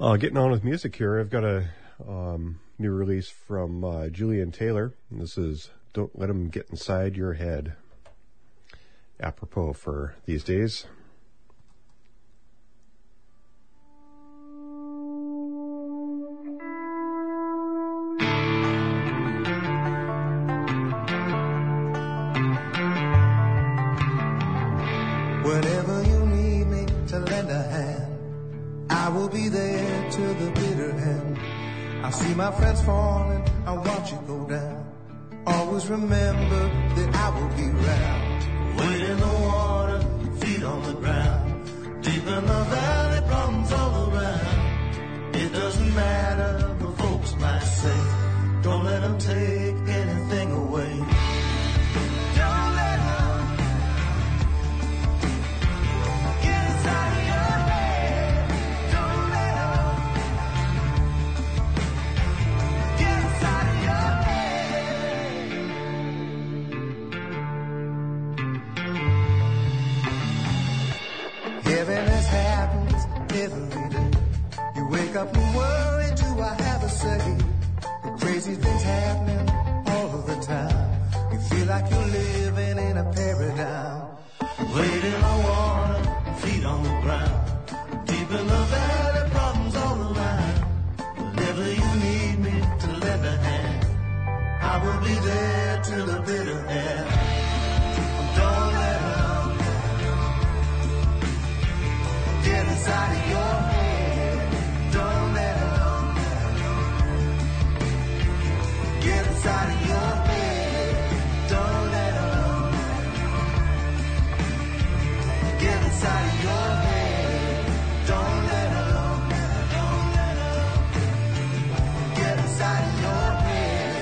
Getting on with music here, I've got a new release from Julian Taylor. This is Don't Let 'Em Get Inside Your Head. Apropos for these days. Whenever you need me to lend a hand, I will be there to the bitter end. I see my friends falling, I watch you go down. Always remember that I will be round. Wade in the water, feet on the ground. Deep in the valley, problems all around. It doesn't matter what folks might say. Don't let them take anything away. Don't let them get inside of your head. Don't let them get inside of your head. Heaviness happens every day. You wake up and worry, do I have a say? The crazy things happening all of the time. You feel like you're living in a paradigm. Wade in the water, feet on the ground. Deep in the valley, problems all around. Whenever you need me to lend a hand, I will be there till the bitter end. Don't let them get inside of your head. Don't let them get inside of your head. Don't let them get inside of your head. Don't let them get inside of your head.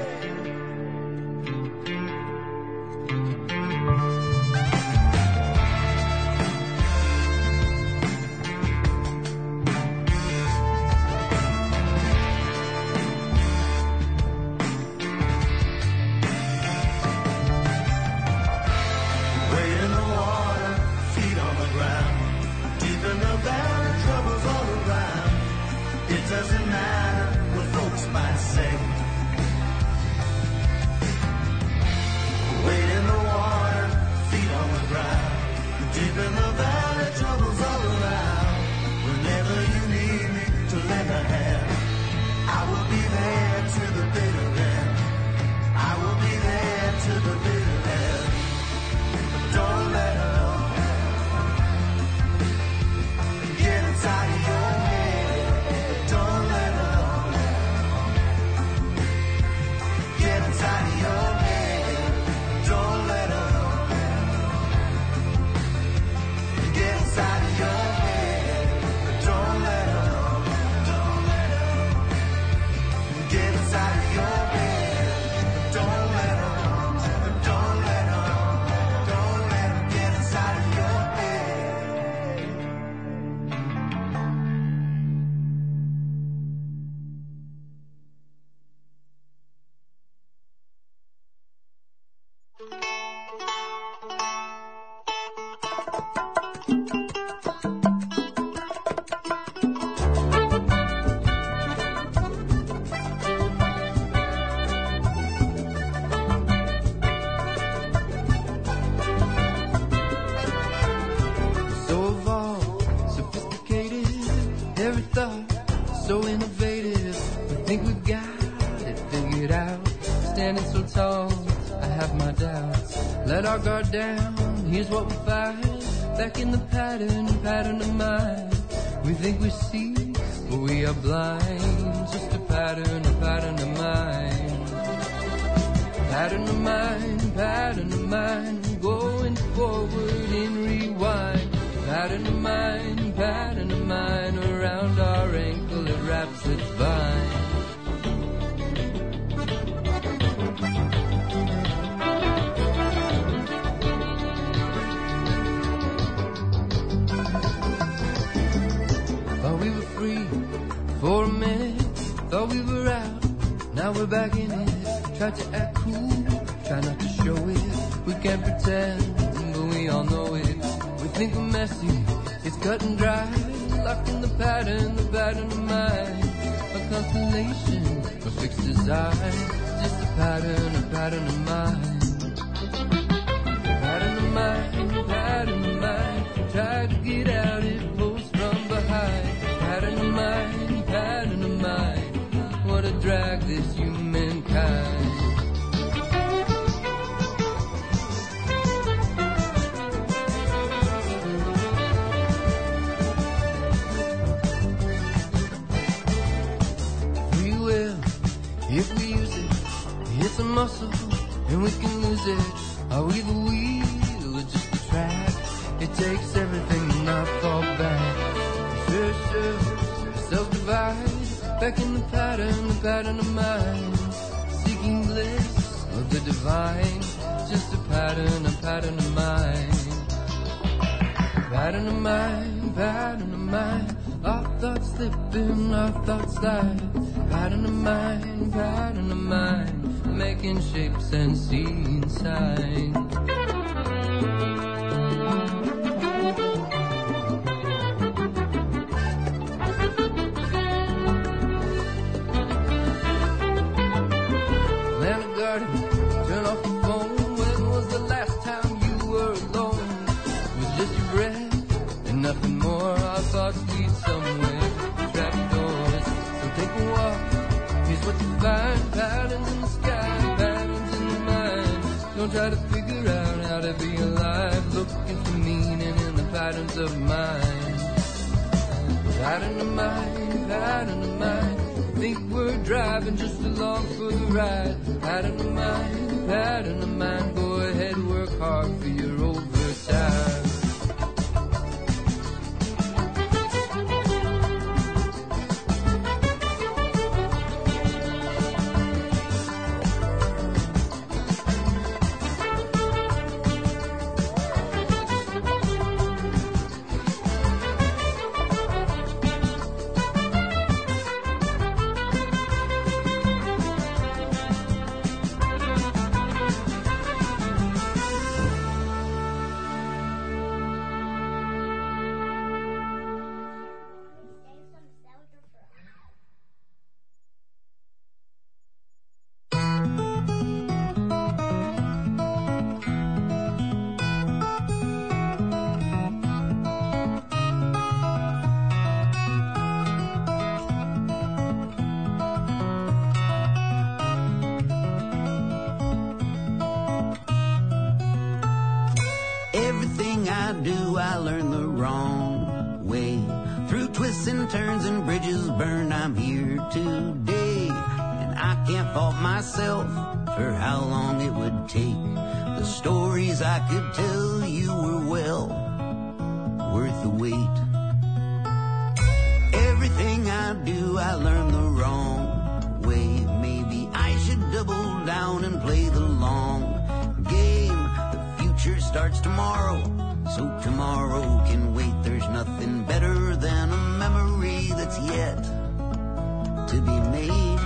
Wade in the water, feet on the ground. Deep in the valley, troubles all around. It doesn't matter what folks might say. Wade in the water, feet on the ground. Deep in the valley, troubles all around. Whenever you need me to lend a hand, I will be there to the bitter end. I will be there to the bitter end. Don't let them get inside of your head. Don't let them get inside of your head. Don't let them get inside of your head. Don't let them get inside of your head. Don't let them, don't let them get inside of your head. So evolved, sophisticated, every thought so innovative. We think we got it figured out. Standing so tall, I have my doubts. Let our guard down, here's what we find. Back in the pattern of mind. We think we see, but we are blind. Just a pattern of mind. Pattern of mind, going forward in rewind. Pattern of mind, around our ankle it wraps its vine. Thought we were free for a minute, thought we were out, now we're back in it. Try to act cool, try not to show it. We can't pretend, but we all know it. We think we're messy, it's cut and dry. Locked in the pattern of isolation or fixed design, just a pattern of mine. Pattern of mine, tried to get out, it pulls from behind. Pattern of mine, what a drag this humankind. If we use it, it's a muscle, and we can lose it. Are we the wheel or just the track? It takes everything to not fall back. Sure, self-divide, back in the pattern of mind. Seeking bliss of the divine, just a pattern of mind. Pattern of mind, our thoughts slipping, our thoughts slide. Pattern of mind, making shapes and seeing signs. Plant a garden, turn off the phone. When was the last time you were alone? It was just your breath and nothing more. Our thoughts lead somewhere, trapdoors. So take a walk, here's what you find. Patterns in the sky, patterns in the mind. Don't try to figure out how to be alive. Looking for meaning in the patterns of mind. Pattern of mind. Think we're driving just along for the ride. Pattern of mind. Go ahead, work hard for your overtime. Everything I do, I learn the wrong way. Through twists and turns and bridges burned, I'm here today. And I can't fault myself for how long it would take. The stories I could tell you were well worth the wait. Everything I do, I learn the wrong way. Maybe I should double down and play the long game. The future starts tomorrow, so tomorrow can wait. There's nothing better than a memory that's yet to be made.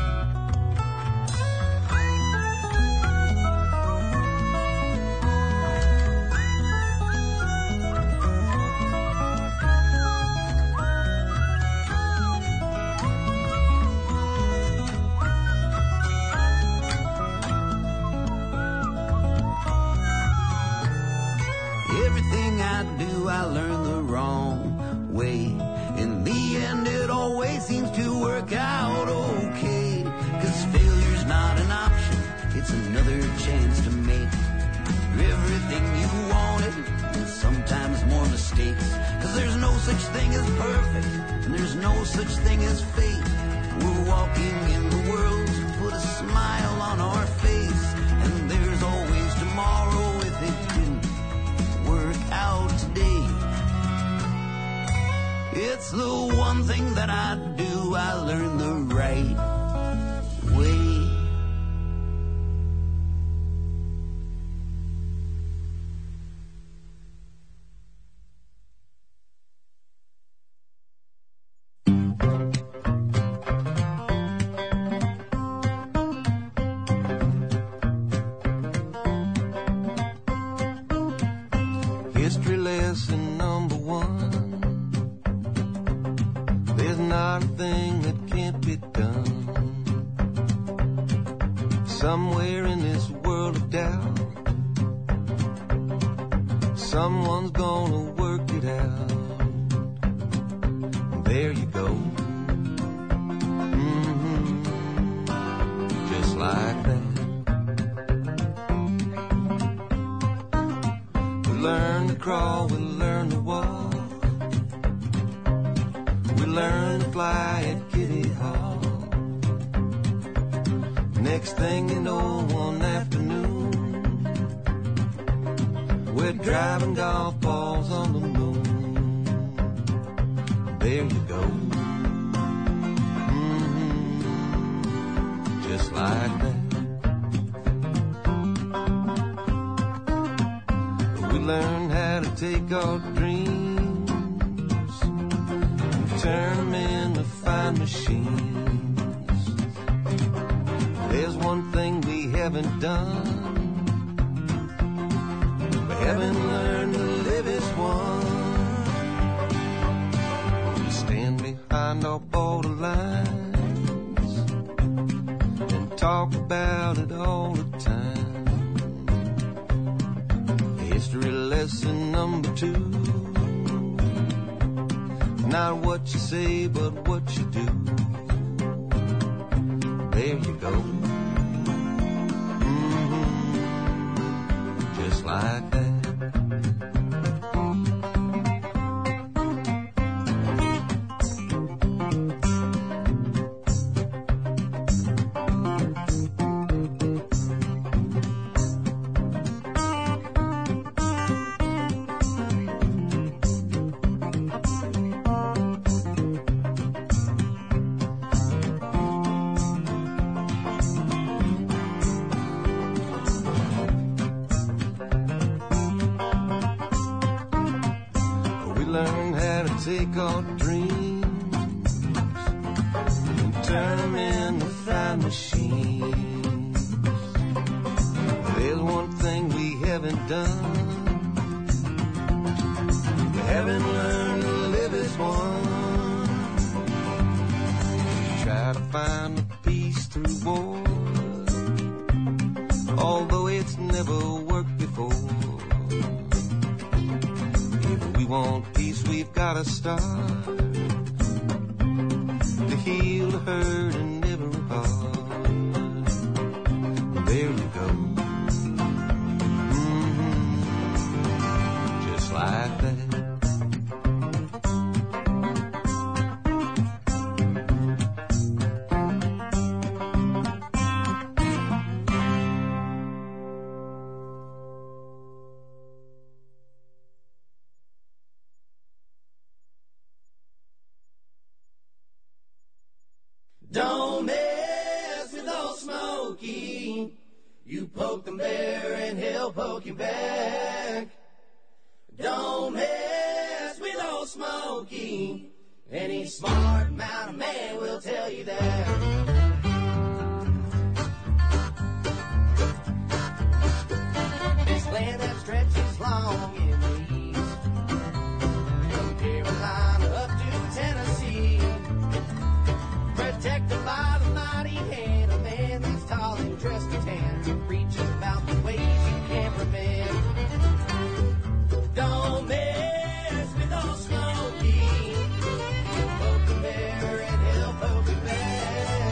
Everything I do, I learn the wrong way. In the end, it always seems to work out okay. 'Cause failure's not an option, it's another chance to make everything you wanted, and sometimes more mistakes. 'Cause there's no such thing as perfect, and there's no such thing as fate. We're walking in the world to put a smile on our face, and there's always tomorrow if it didn't work out today. It's the one thing that I do, I learn the right way. History lesson number 1. There's not a thing that can't be done. Somewhere in this world of doubt, someone's gonna work it out. There you go. Just like that. We learn to crawl, we learn to walk, we learn to fly at Kitty Hawk. Next thing you know, one afternoon, we're driving golf balls on the moon. There you go. Just like that. We learn how to take our dreams and turn them into fine machines. There's one thing we haven't done. We haven't learned to live as one. We stand behind our borderlines and talk about it all the time. History lesson number 2. Not what you say, but what you do. There you go. Just like that. Take our dreams and turn them into fine machines. There's one thing we haven't done. We haven't learned to live as one. Try to find the peace through war, although it's never worked before. If we want peace, we've got to start to heal the hurt in every heart. There you go. Just like that. Don't mess with old Smokey. You poke the bear and he'll poke you back. Don't mess with old Smokey. Any smart mountain man will tell you that. This land that stretches long in the east, from Carolina up to Tennessee, protected by the mighty hand of man that's tall and dressed in tan, preaching about the ways you can't prevent. Don't mess with old Smokey. Poke the bear and he'll poke you back.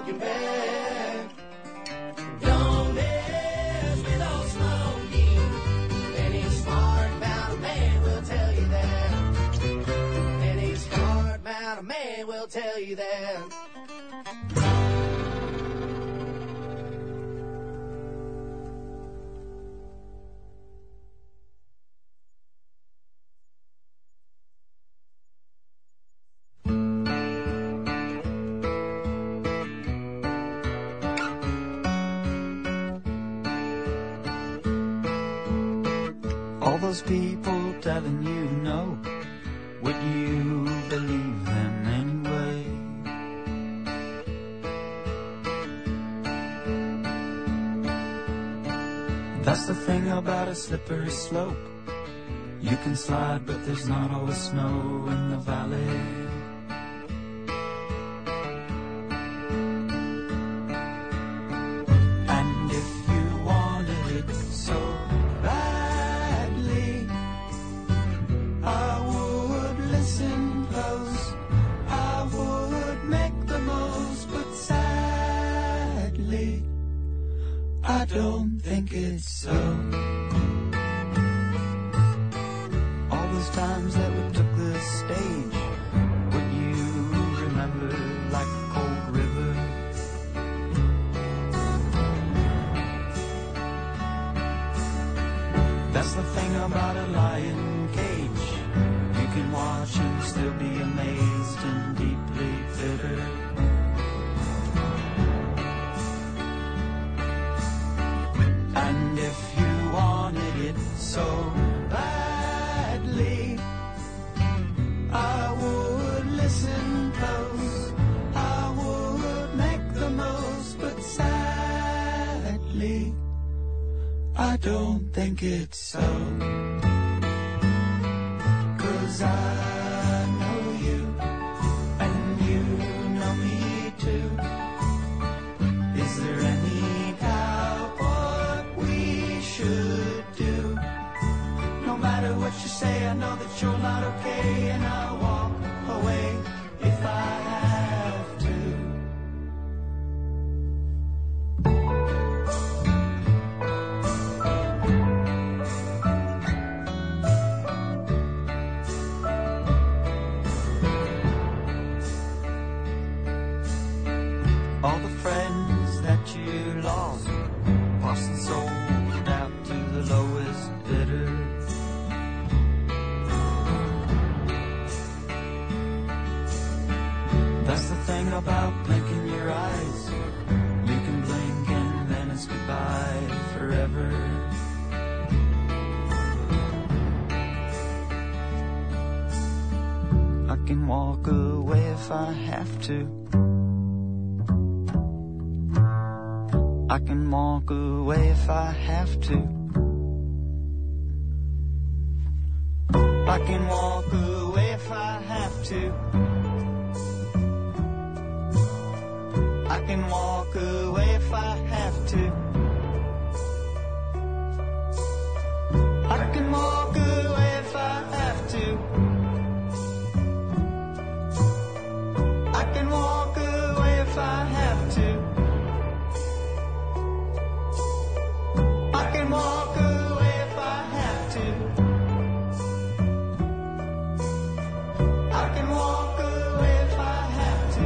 poking back. Don't mess with old Smokey. Any smart-mouthed man will tell you that. Any smart-mouthed man will tell you that. All those people telling you no, would you believe them anyway? That's the thing about a slippery slope. You can slide, but there's not always snow in the valley. And if you wanted it so badly, I would listen close, I would make the most, but sadly, I don't think it's so. All those times that we took the stage, would you remember like a cold river? That's the thing about a lion cage. You can watch and still be amazed and deeply bitter. And if you wanted it so badly, I would listen close, I would make the most, but sadly, I don't think it's so. 'Cause I know you, and you know me too. Is there any doubt what we should do? No matter what you say, I know that you're not okay, and I'll walk away if I have to. All the friends that you lost, lost and sold out to the lowest bidder. That's the thing about blinking your eyes. You can blink and then it's goodbye forever. I can walk away if I have to. I can walk away if I have to. I can walk away if I have to. I can walk away if I have to. I can walk away if I have to. I can walk away if I have to. I can walk away if I have to. I can walk away if I have to.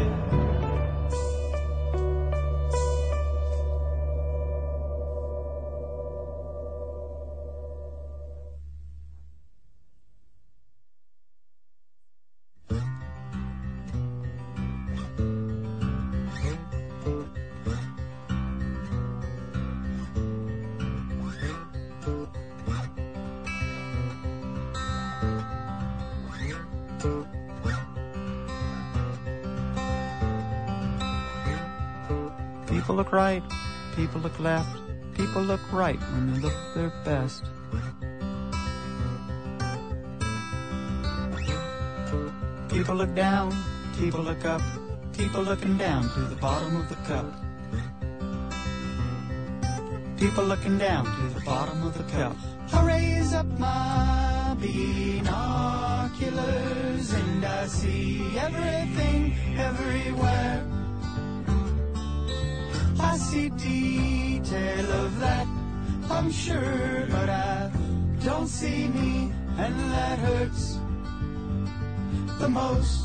People look right, people look left, people look right when they look their best. People look down, people look up, people looking down to the bottom of the cup. People looking down to the bottom of the cup. I raise up my binoculars and I see everything everywhere. I see detail of that, I'm sure, but I don't see me, and that hurts the most.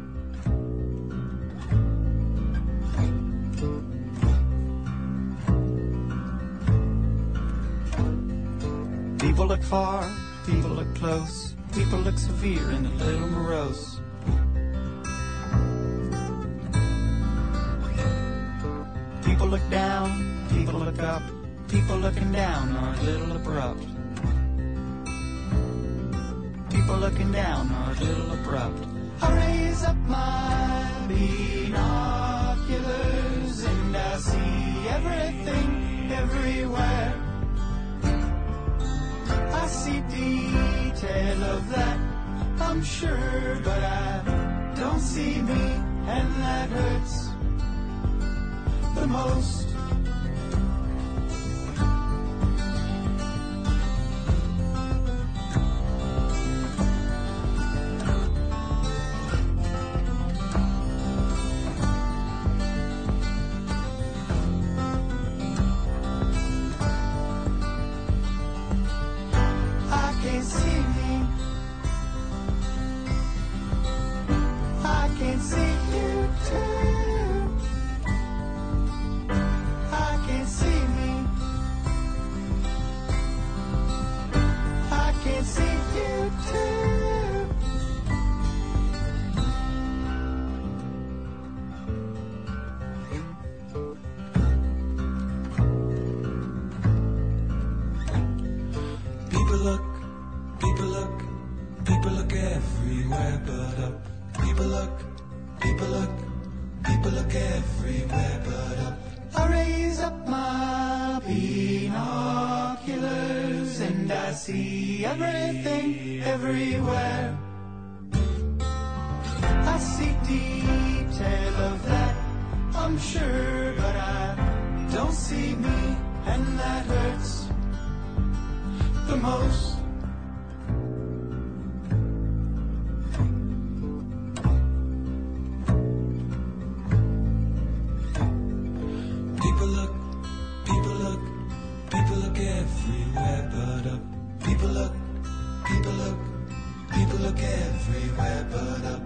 People look far, people look close, people look severe and a little morose. People look down, people look up, people looking down are a little abrupt. People looking down are a little abrupt. I raise up my binoculars and I see everything everywhere. I see detail of that, I'm sure, but I don't see me, and that hurts the most. Everything, everywhere. I see detail of that, I'm sure, but I don't see me, and that hurts the most. People look everywhere but up. People look everywhere but up.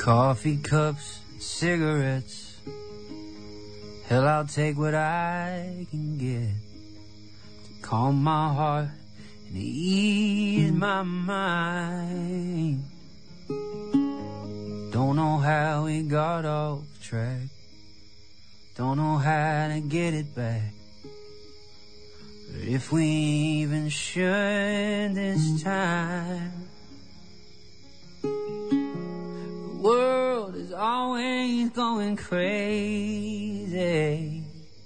Coffee cups, cigarettes. Hell, I'll take what I can get to calm my heart and ease my mind. Don't know how we got off track. Don't know how to get it back. But if we even should this time, the world is always going crazy,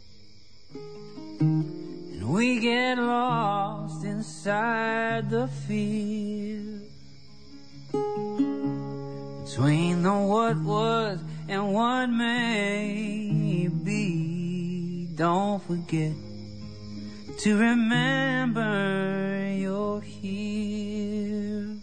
and we get lost inside the field between the what was and what may be. Don't forget to remember you're here.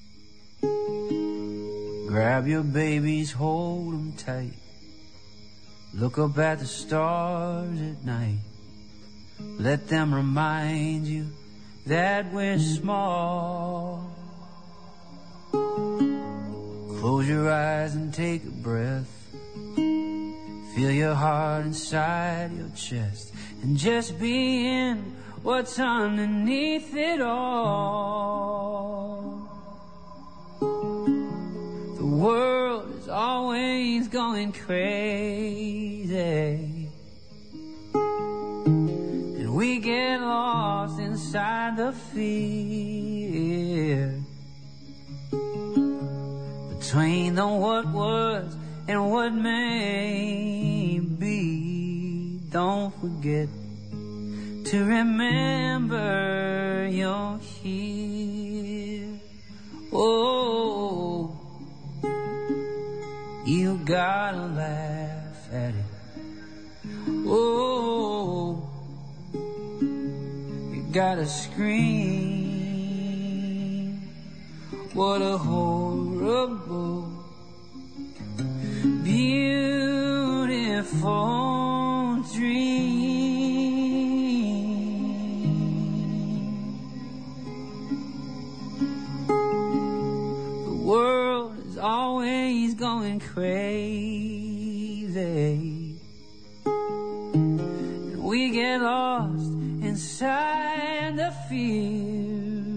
Grab your babies, hold them tight. Look up at the stars at night. Let them remind you that we're small. Close your eyes and take a breath. Feel your heart inside your chest, and just be in what's underneath it all. The world is always going crazy, and we get lost inside the fear between the what was and what may be. Don't forget to remember you're here. Oh, you gotta laugh at it. Oh, you gotta scream. What a horrible, beautiful dream. The world is always going crazy, and we get lost inside the field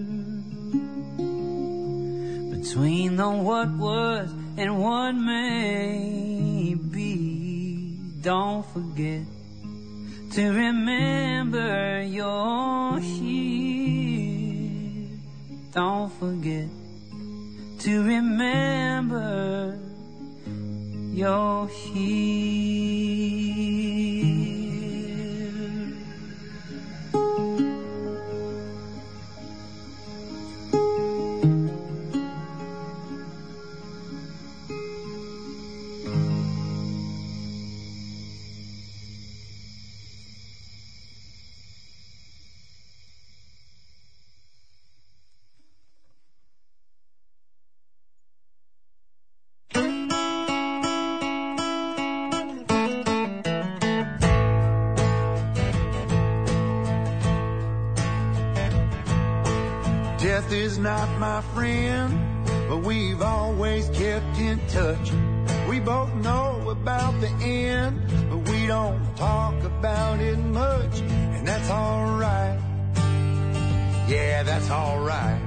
between the what was and what may be. Don't forget to remember you're here. Don't forget to remember you're here. Death is not my friend, but we've always kept in touch. We both know about the end, but we don't talk about it much. And that's alright. Yeah, that's alright.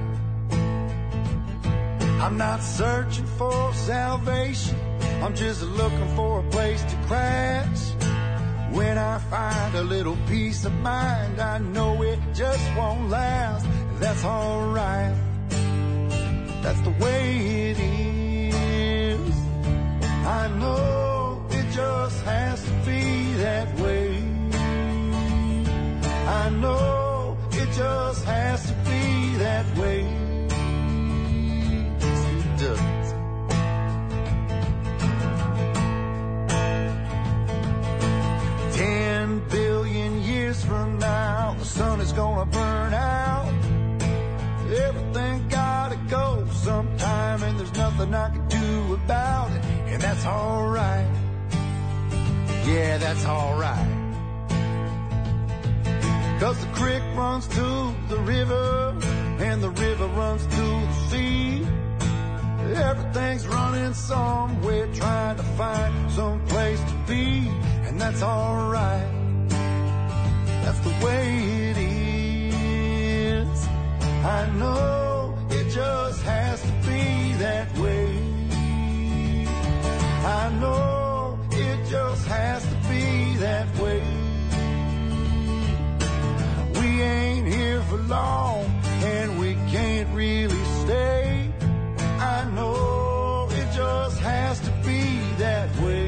I'm not searching for salvation, I'm just looking for a place to crash. When I find a little peace of mind, I know it just won't last. That's alright. That's the way it is. I know it just has to be that way. I know it just has to be that way. It does. From now, the sun is gonna burn out. Everything gotta go sometime, and there's nothing I can do about it. And that's alright. Yeah, that's alright. 'Cause the creek runs to the river, and the river runs to the sea. Everything's running somewhere. that's alright. That's the way it is. I know it just has to be that way. I know it just has to be that way. We ain't here for long, and we can't really stay. I know it just has to be that way.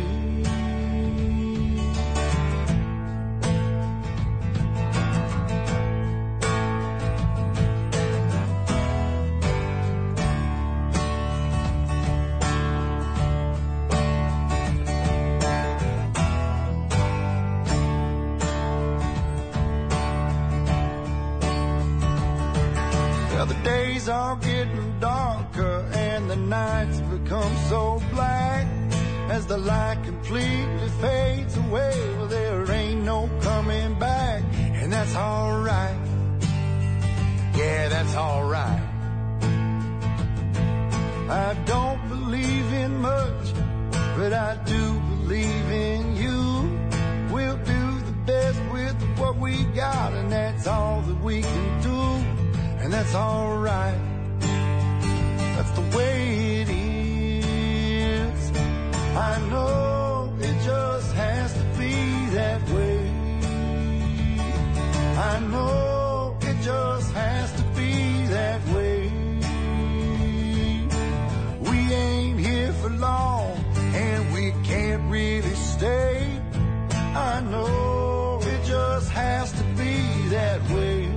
The days are getting darker and the nights become so black. As the light completely fades away, well, there ain't no coming back. And that's alright. Yeah, that's alright. I don't believe in much, but I do believe in you. We'll do the best with what we got, and that's all that we can do. And that's alright. That's the way it is. I know it just has to be that way. I know it just has to be that way. We ain't here for long, and we can't really stay. I know it just has to be that way.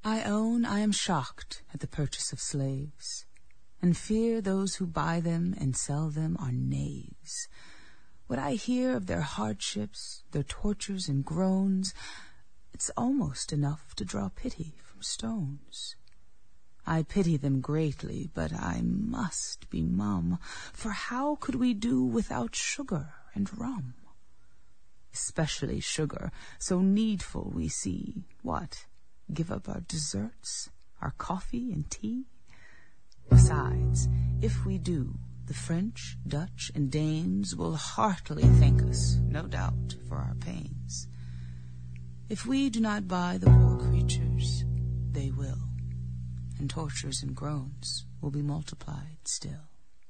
I own I am shocked at the purchase of slaves, and fear those who buy them and sell them are knaves. What I hear of their hardships, their tortures and groans, it's almost enough to draw pity from stones. I pity them greatly, but I must be mum, for how could we do without sugar and rum? Especially sugar, so needful we see. What? Give up our desserts, our coffee and tea? Besides, if we do, the French, Dutch, and Danes will heartily thank us, no doubt, for our pains. If we do not buy the poor creatures, they will, and tortures and groans will be multiplied still.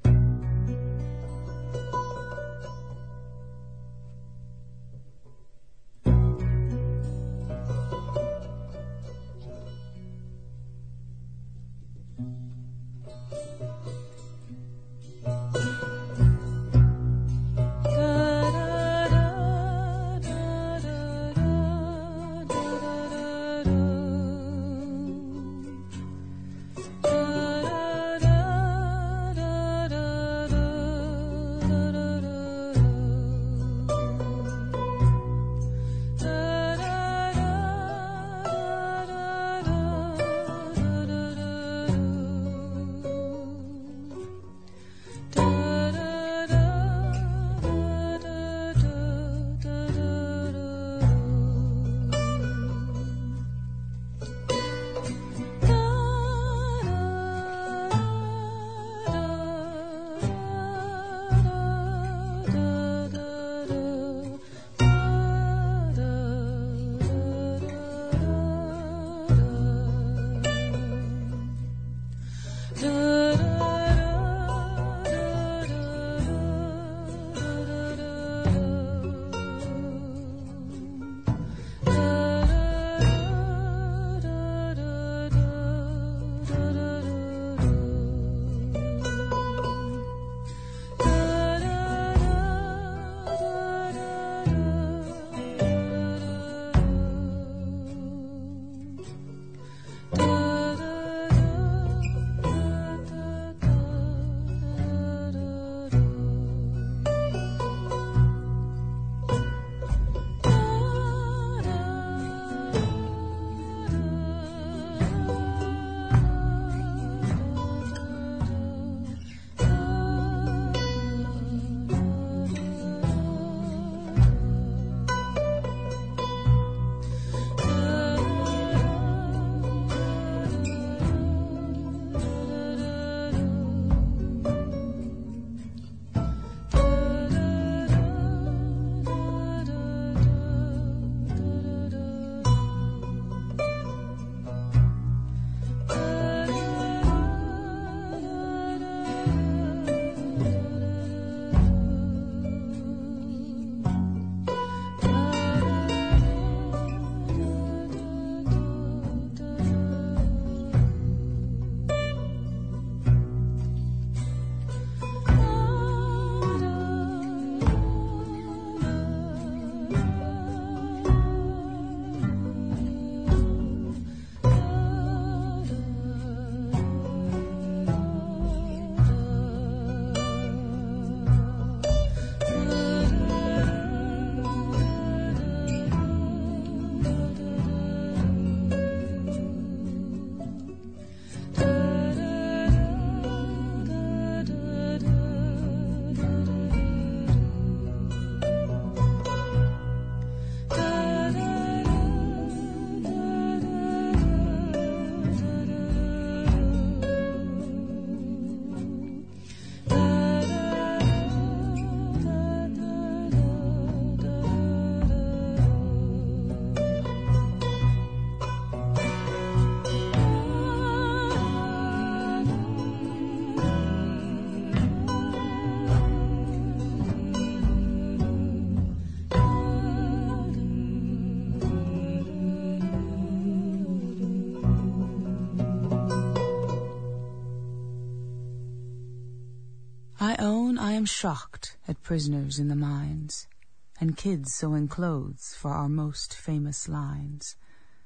I own I am shocked at prisoners in the mines, and kids sewing clothes for our most famous lines.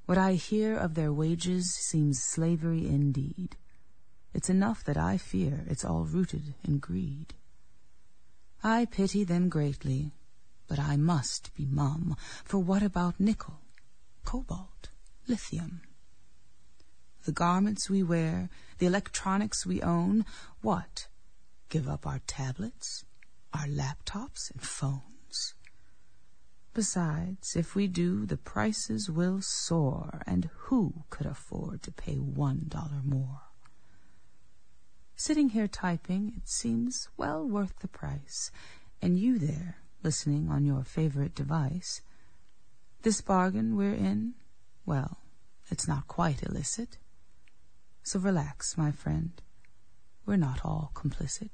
What I hear of their wages seems slavery indeed. It's enough that I fear it's all rooted in greed. I pity them greatly, but I must be mum, for what about nickel, cobalt, lithium? The garments we wear, the electronics we own, what? Give up our tablets, our laptops and phones? Besides, if we do, the prices will soar, and who could afford to pay $1 more? Sitting here typing, it seems well worth the price, and you there, listening on your favorite device. This bargain we're in, well, it's not quite illicit. So relax, my friend. We're not all complicit.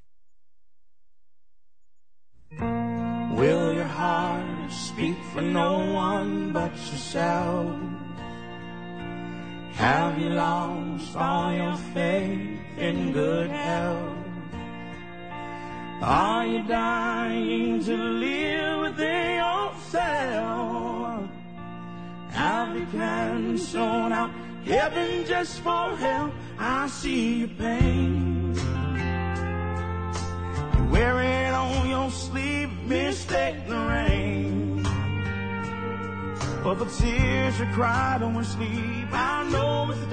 Will your heart speak for no one but yourself? Have you lost all your faith in good health? Are you dying to live within yourself? Have you canceled out heaven just for hell? I see your pain. You wear it on your sleeve, mistake the rain. For the tears you cried on your sleep, I know it's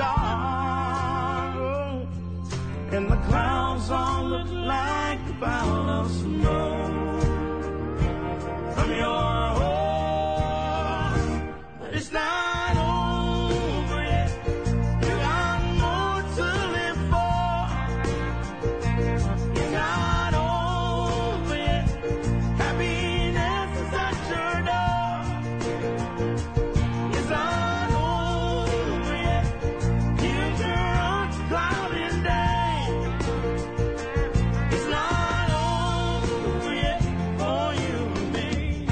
dark, and the clouds all look like a cloud of snow from your home, but it's not over yet. You got more to live for. It's not over yet. Happiness is at your door. It's not over yet. Future on cloudy day. It's not over yet for you and me.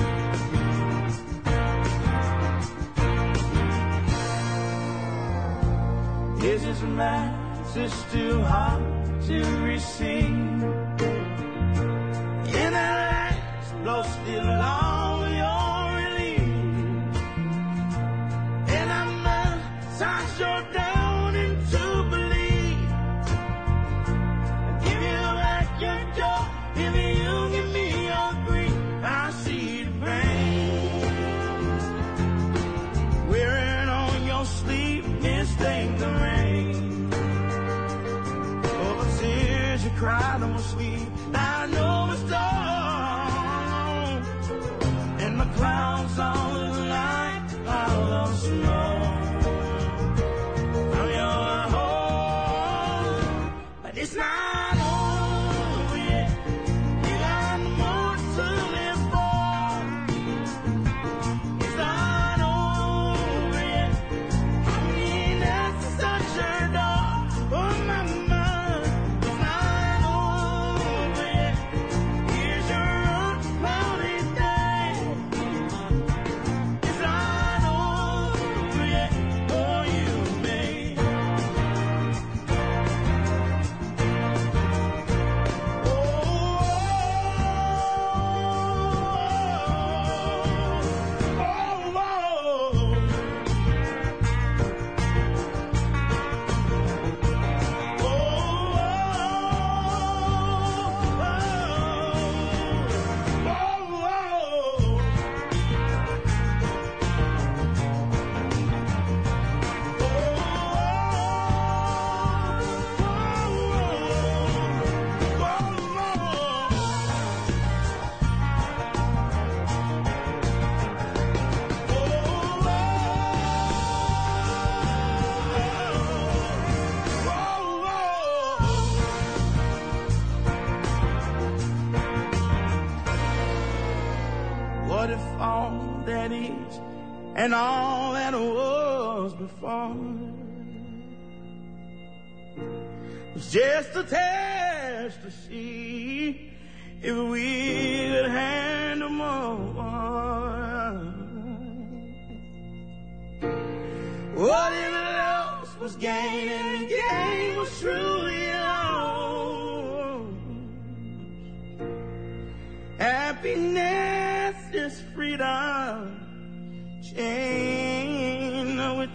Is this message too hard to receive? In that last blow, still all your relief, and I must touch your down into belief. Give you back your joy if you give me your grief. I see the pain wearing on your sleeve, mistake the rain. For the tears you cried on my sleeve, I know it's dawn, and the clouds all look like clouds of snow from your home, but it's not over yet. You got more to live for. It's not over yet. I mean, that's such a door. Oh, my mind, it's not over yet. Here's your uncloudy day. It's not over yet for you and me. What if all that is and all that was before was just a test to see if we could handle more? What if loss was gain and gain was truly ours? Happiness is freedom, chained with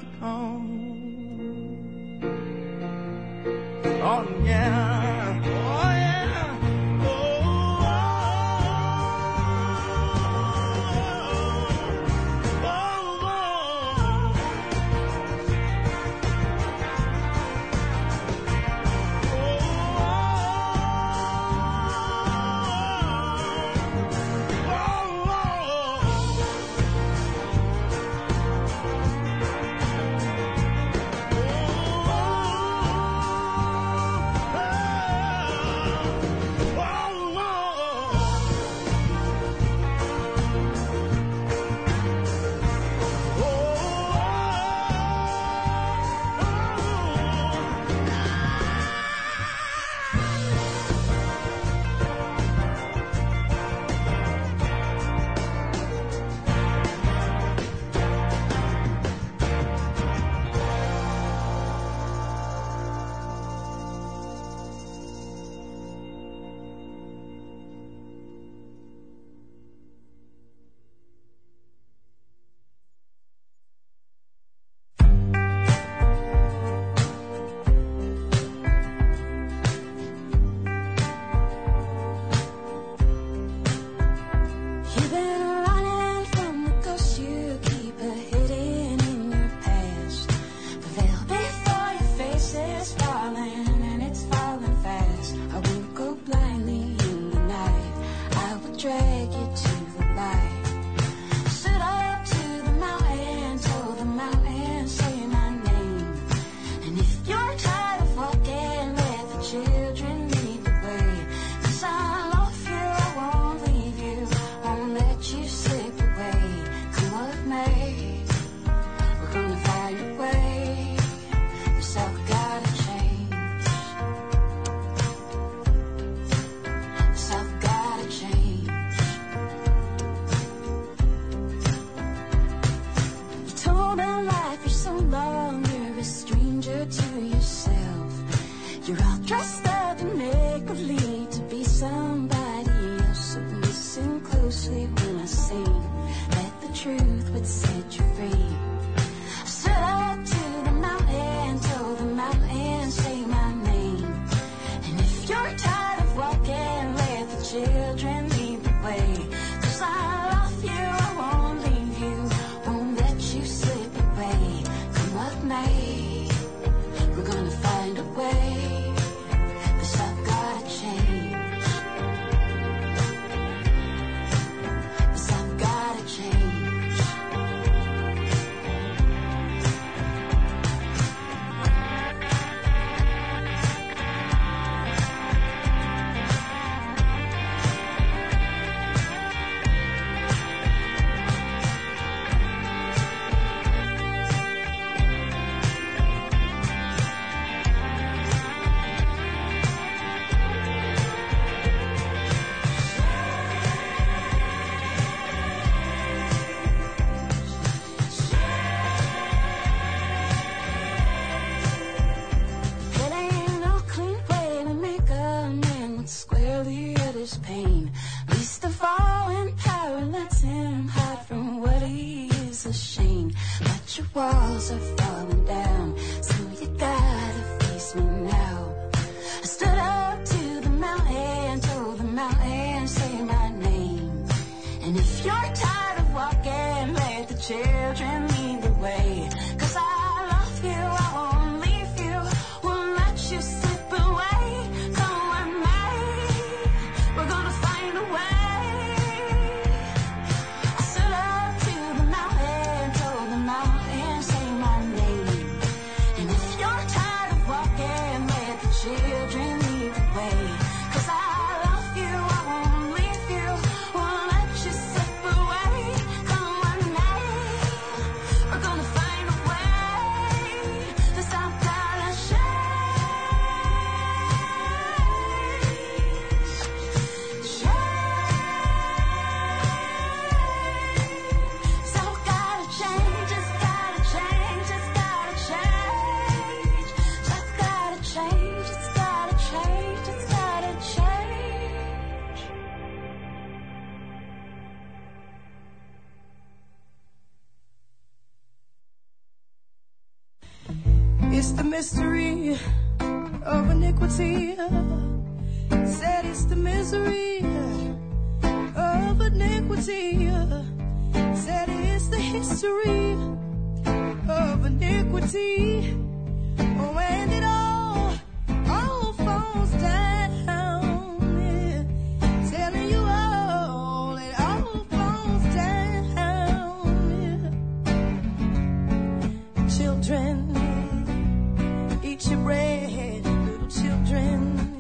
You're all dressed up and make-believe to be somebody else. So listen closely when I sing. Let the truth would set you free. I stood up to the mountain, told the mountain, say my name. And if you're tired of walking, let the children lead the way. 'Cause I love you, I won't leave you, won't let you slip away. Come what may, we're gonna find a way. 'Cause I've gotta change. 'Cause I've gotta change. It ain't no clean way to make a man look squarely at his pain. Least of all in power lets him hide from what he is ashamed. But your walls are falling down, so you gotta face me now. I stood up to the mountain, told the mountain, say my name. And if you're tired of walking, let the children lead the way. 'Cause I love you, I won't leave you, won't let you slip away. Come with me, we're gonna find a way. I stood up to the mountain, told the mountain, say my name. And if you're tired of walking, let the children lead the way. 'Cause I love you, I won't leave you, won't let you slip away. Come with me, we're gonna find a way. 'Cause I've gotta change. So I've gotta change, it's gotta change, it's gotta change. So I've gotta change, it's gotta change, it's gotta change. It's the mystery of iniquity. Said it's the misery of iniquity. Said it's the history of iniquity. Oh, and it all falls down. Yeah. Telling you all, it all falls down. Yeah. Children, eat your bread, little children.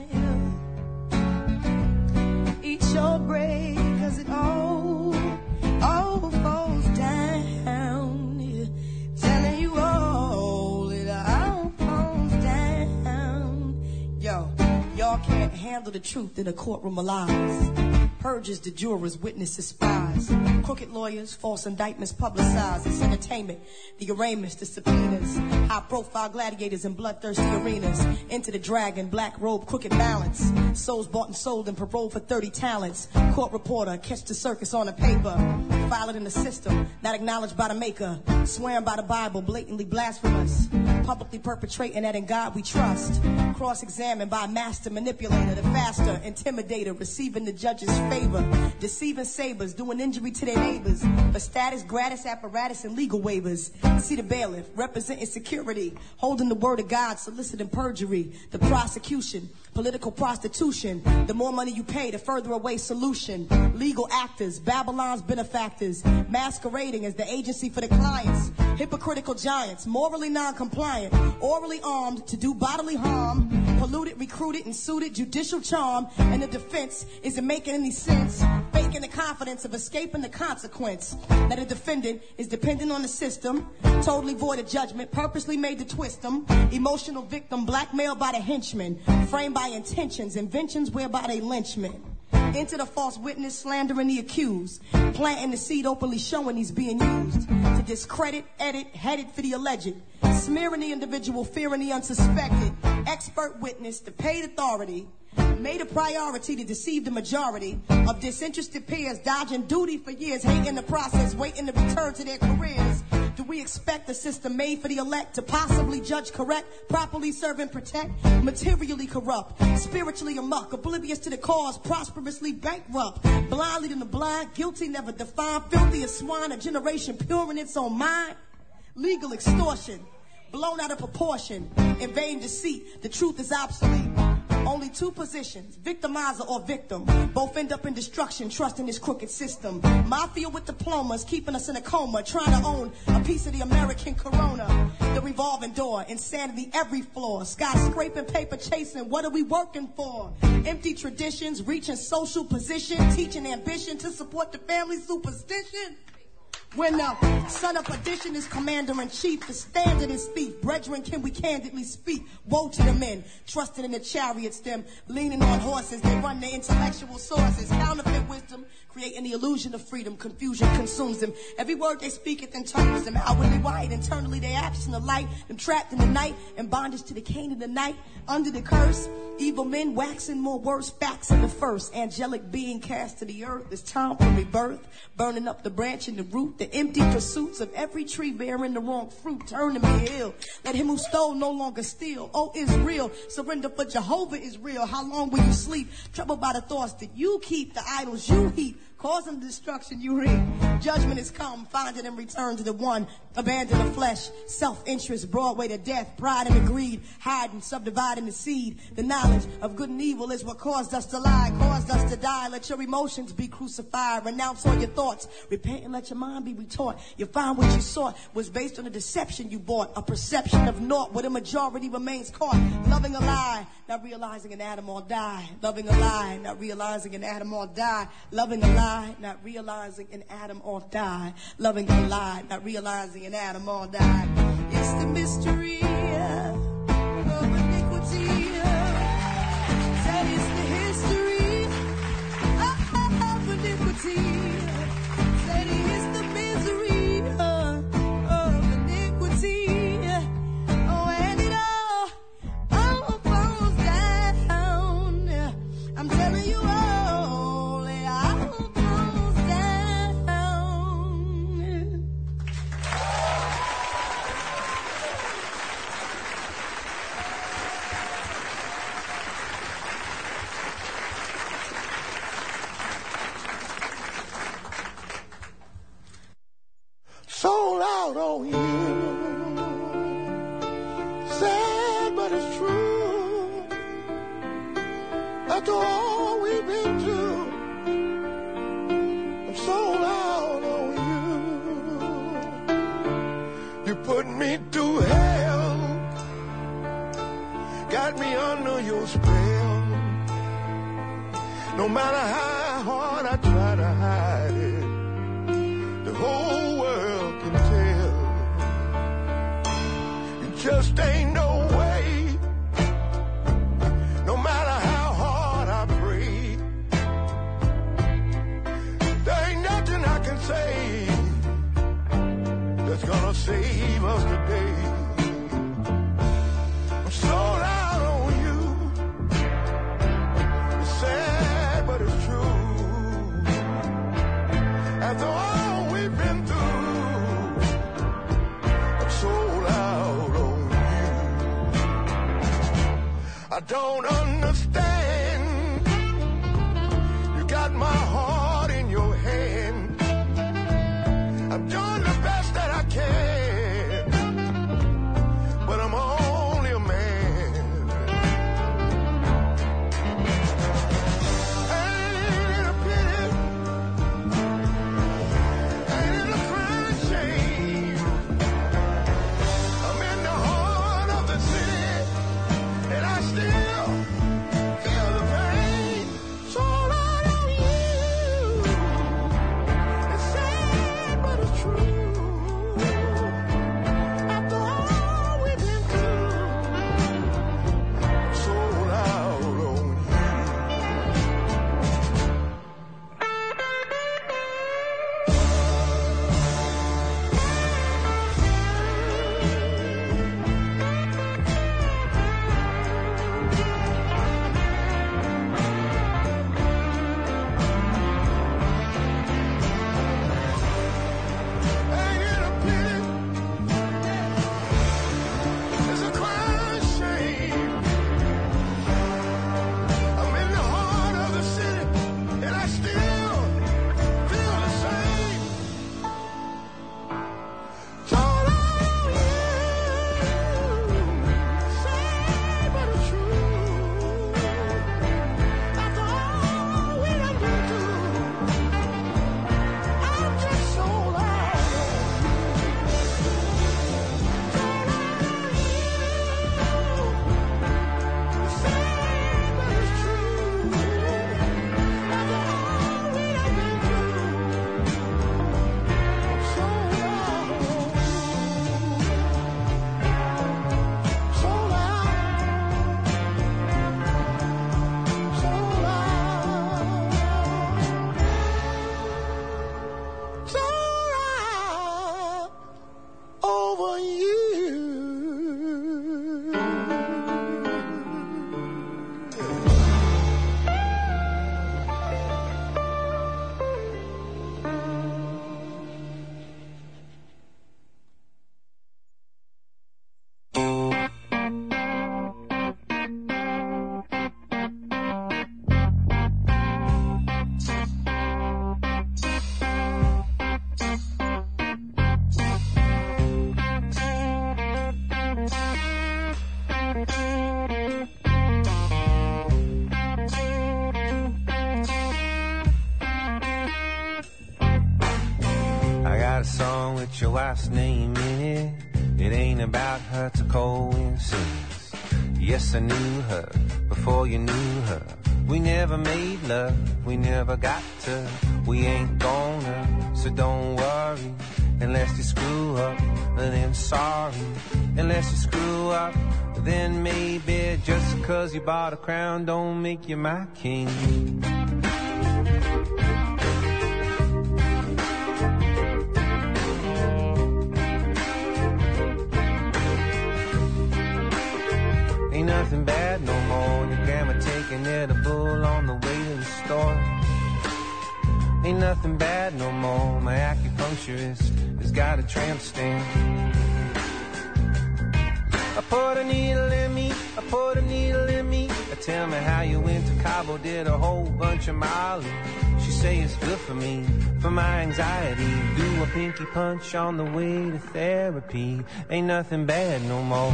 Yeah. Eat your bread, 'cause it all falls down. Yeah. Telling you all, it all falls down. Yo, y'all can't handle the truth in a courtroom of lies. Purges the jurors, witnesses, spies. Crooked lawyers, false indictments publicized. It's entertainment, the arraignments, the subpoenas. High-profile gladiators in bloodthirsty arenas. Into the dragon, black robe, crooked balance. Souls bought and sold and paroled for 30 talents. Court reporter, catch the circus on a paper. File it in the system, not acknowledged by the maker. Swearing by the Bible, blatantly blasphemous. Publicly perpetrating that in God we trust. Cross-examined by a master manipulator, the faster intimidator, receiving the judge's favor. Deceiving sabers, doing injury to their neighbors. For status, gratis apparatus, and legal waivers. See the bailiff, representing security. Holding the word of God, soliciting perjury. The prosecution, political prostitution. The more money you pay, the further away solution. Legal actors, Babylon's benefactors. Masquerading as the agency for the clients. Hypocritical giants, morally non-compliant. Orally armed to do bodily harm. Polluted, recruited, and suited judicial charm. And the defense isn't making any sense. Faking the confidence of escaping the consequence. That a defendant is dependent on the system. Totally void of judgment, purposely made to twist them. Emotional victim, blackmailed by the henchmen. Framed by intentions, inventions whereby they lynchment. Into the false witness, slandering the accused. Planting the seed, openly showing he's being used. To discredit, edit, headed for the alleged. Smearing the individual, fearing the unsuspected. expert witness, the paid authority, made a priority to deceive the majority of disinterested peers, dodging duty for years, hating the process, waiting to return to their careers. Do we expect a system made for the elect to possibly judge correct, properly serve and protect, materially corrupt, spiritually amok, oblivious to the cause, prosperously bankrupt, blind leading the blind, guilty never defined, filthy as swine, a generation pure in its own mind, legal extortion, blown out of proportion, in vain deceit, the truth is obsolete. Only two positions, victimizer or victim. Both end up in destruction, trusting this crooked system. Mafia with diplomas, keeping us in a coma, trying to own a piece of the American corona. The revolving door, insanity every floor. Skyscraping, paper chasing, what are we working for? Empty traditions, reaching social position, teaching ambition to support the family superstition. When the son of perdition is commander-in-chief, the standard is thief. Brethren, can we candidly speak? Woe to the men, trusting in the chariots, them leaning on horses. They run their intellectual sources. Counterfeit wisdom, creating the illusion of freedom. Confusion consumes them. Every word they speak, it enters them. Outwardly white, internally they absent of light. Them trapped in the night, in bondage to the cane of the night. Under the curse, evil men waxing more worse. Facts in the first, angelic being cast to the earth. It's time for rebirth, burning up the branch and the root. The empty pursuits of every tree bearing the wrong fruit. Turn to me ill. Let him who stole no longer steal. Oh, Israel, surrender for Jehovah is real. How long will you sleep? Troubled by the thoughts that you keep, the idols you heap, causing the destruction you reap. Judgment is come, find it and return to the one. Abandon the flesh, self-interest, broad way to death, pride and greed, hiding, subdividing the seed. The knowledge of good and evil is what caused us to lie, caused us to die. Let your emotions be crucified, renounce all your thoughts, repent and let your mind be retaught. You find what you sought was based on a deception you bought, a perception of naught where the majority remains caught. Loving a lie, not realizing an atom or die. Loving a lie, not realizing an atom or die. Loving a lie, not realizing an atom or die. Loving a lie, not realizing an atom or die. It's the mystery of iniquity. That is the history of iniquity. That is the misery of iniquity. Oh, and it all falls down. I'm telling you all, it all falls down. Sold out on you. Sad, but it's true. After all we've been through, I'm sold out on you. You put me through hell, got me under your spell. No matter how hard I try to hide it, the whole world can tell. It just ain't no way, no matter how hard I pray. There ain't nothing I can say that's gonna save us today. I'm sold out on you. It's sad, but it's true. After all we've been through, I'm sold out on you. I don't understand. You got my heart in your hand. I'm doing the best that I can, but I'm only a man. Ain't it a pity? Ain't it a crying shame? I'm in the heart of the city, and I still got a song with your wife's name in it. It ain't about her, it's a coincidence. Yes, I knew her before you knew her. We never made love, we never got to. We ain't gonna, so don't worry. Unless you screw up, then sorry. Unless you screw up, then maybe. Just 'cause you bought a crown don't make you my king. Ain't nothing bad no more. Your grandma taking edible on the way to the store. Ain't nothing bad no more. My acupuncturist has got a tramp stamp. I put a needle in me, I put a needle in me. Tell me how you went to Cabo, did a whole bunch of Molly. She say it's good for me, for my anxiety. Do a pinky punch on the way to therapy. Ain't nothing bad no more.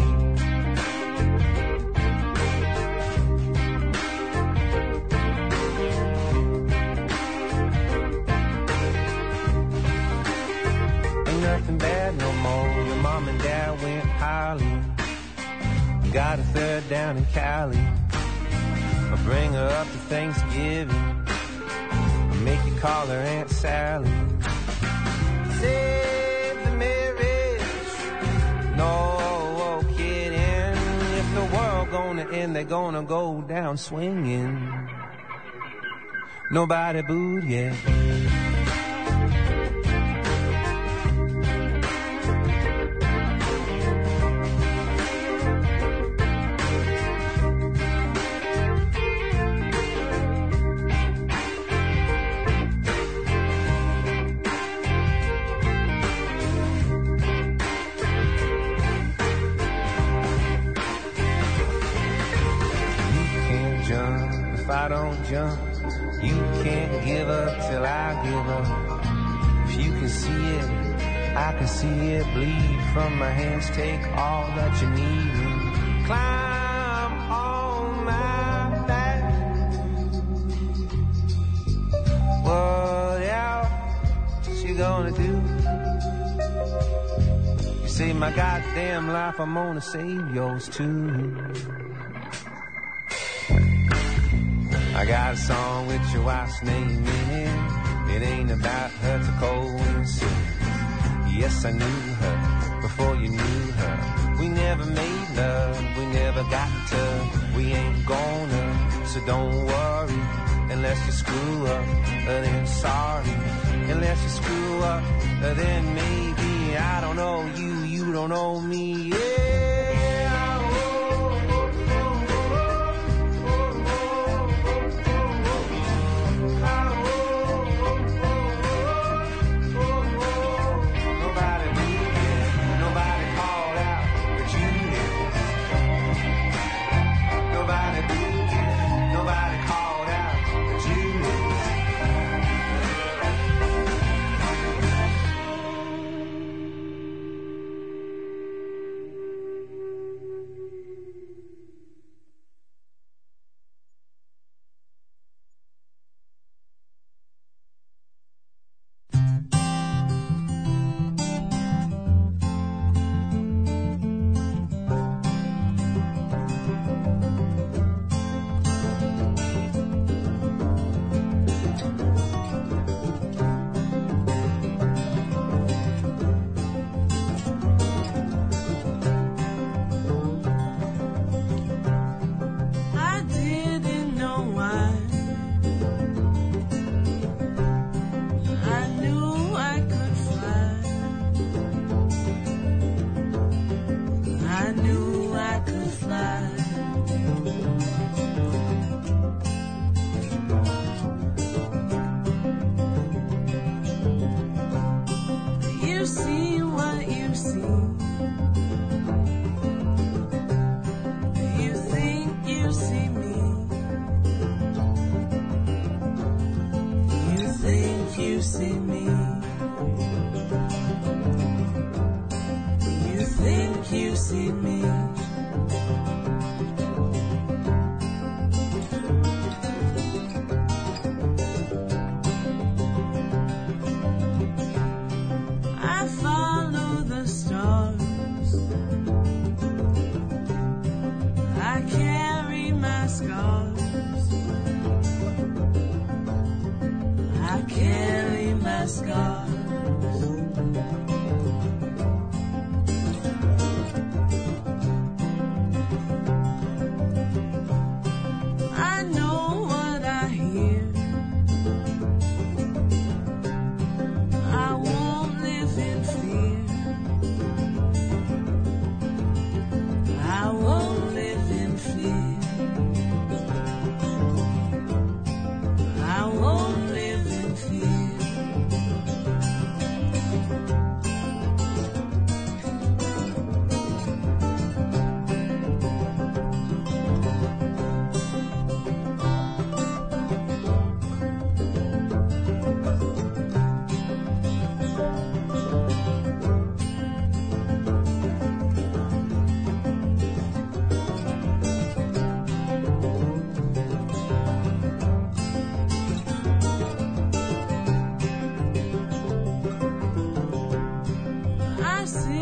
Nothing bad no more. Your mom and dad went piling. Got a third down in Cali. I'll bring her up to Thanksgiving. I'll make you call her Aunt Sally. Save the marriage. No kidding. If the world gonna end, they're gonna go down swinging. Nobody booed yet. I don't jump, you can't give up till I give up. If you can see it, I can see it bleed from my hands. Take all that you need and climb on my back. What else you gonna do? You save my goddamn life, I'm gonna save yours too. I got a song with your wife's name in it. It ain't about her, it's a coincidence. Yes, I knew her before you knew her. We never made love, we never got to. We ain't gonna, so don't worry. Unless you screw up, then sorry. Unless you screw up, then maybe. I don't know you, you don't know me, yeah.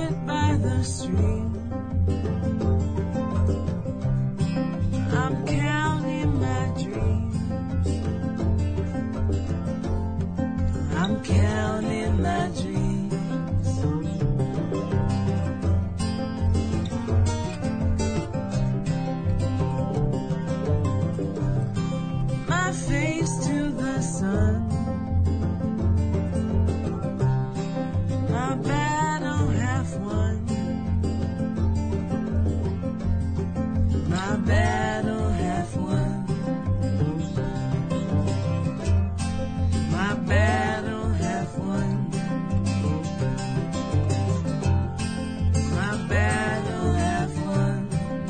sit by the stream. I'm counting my dreams. I'm counting my dreams. My face to the sun. My battle half won. My battle half won. My battle half won. My battle half won.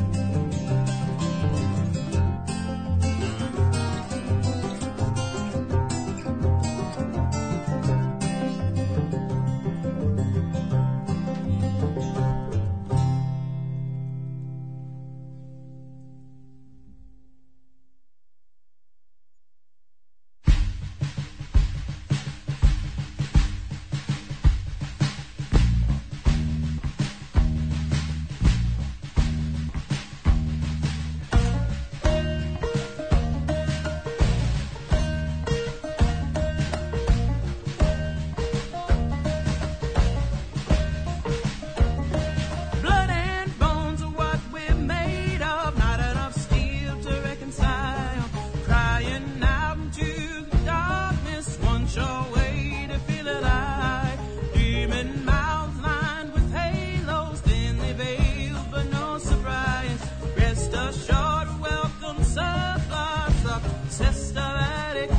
Blood and bones are what we're made of, not enough steel to reconcile. Crying out into the darkness, one sure way to feel alive. Demon mouths lined with halos, thinly veiled, but no surprise. Rest assured, welcome surplus of systematic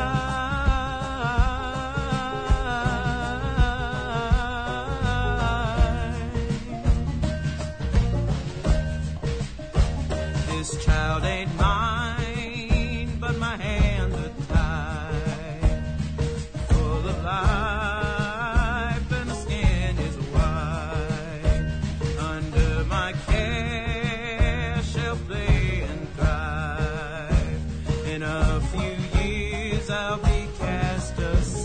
This child ain't mine, but my hands are tied, full of life, and the skin is white. Under my care, she'll play and thrive. In a few years, I'll be cast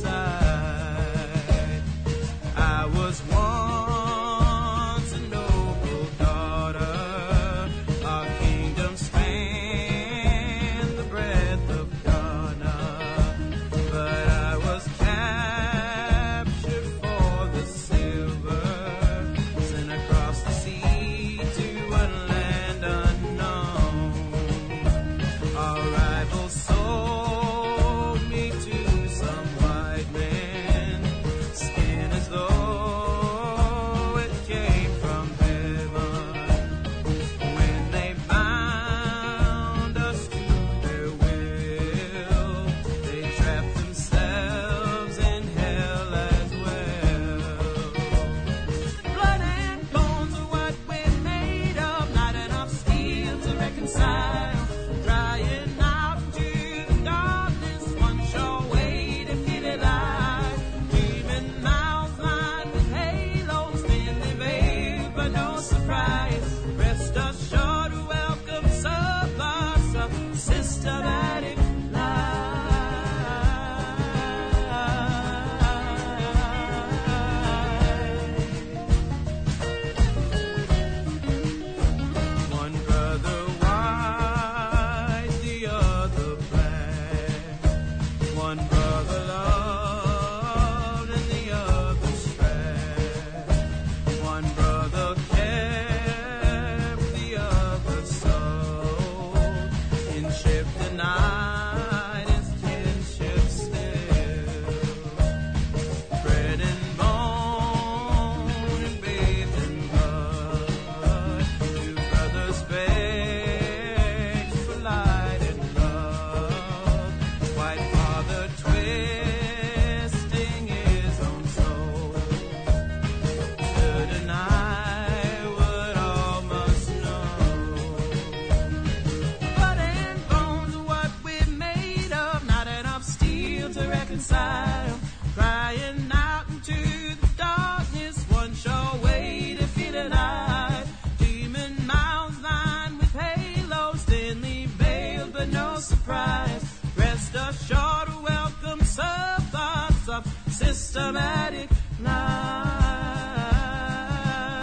aside. I was once a noble daughter. Our kingdom spanned the breadth of Ghana, but I was captured for the silver, sent across the sea to a land unknown. Our rivals sold me to some white man, skin as though it came from heaven. When they bound us to their will, they trapped themselves in hell as well. Blood and bones are what we're made of, not enough steel to reconcile. Crying out into the darkness, one sure way to feel alive. Demon mouths lined with halos, thinly veiled, but no surprise. Rest assured, welcome surplus of systematic One brother white, the other black. One brother loved and the other strapped. One brother kept, the other sold. Kinship denied is kinship still. Bread and bone and bathed in blood. Two brothers begged for light and love. White father twisting his own soul to deny what all must know. Blood and bones are what we're made of, not enough steel to reconcile. Crying out into the darkness, one sure way to feel alive. Demon mouths lined with halos, thinly veiled, but no surprise. Rest assured, welcome surplus of systematic lies.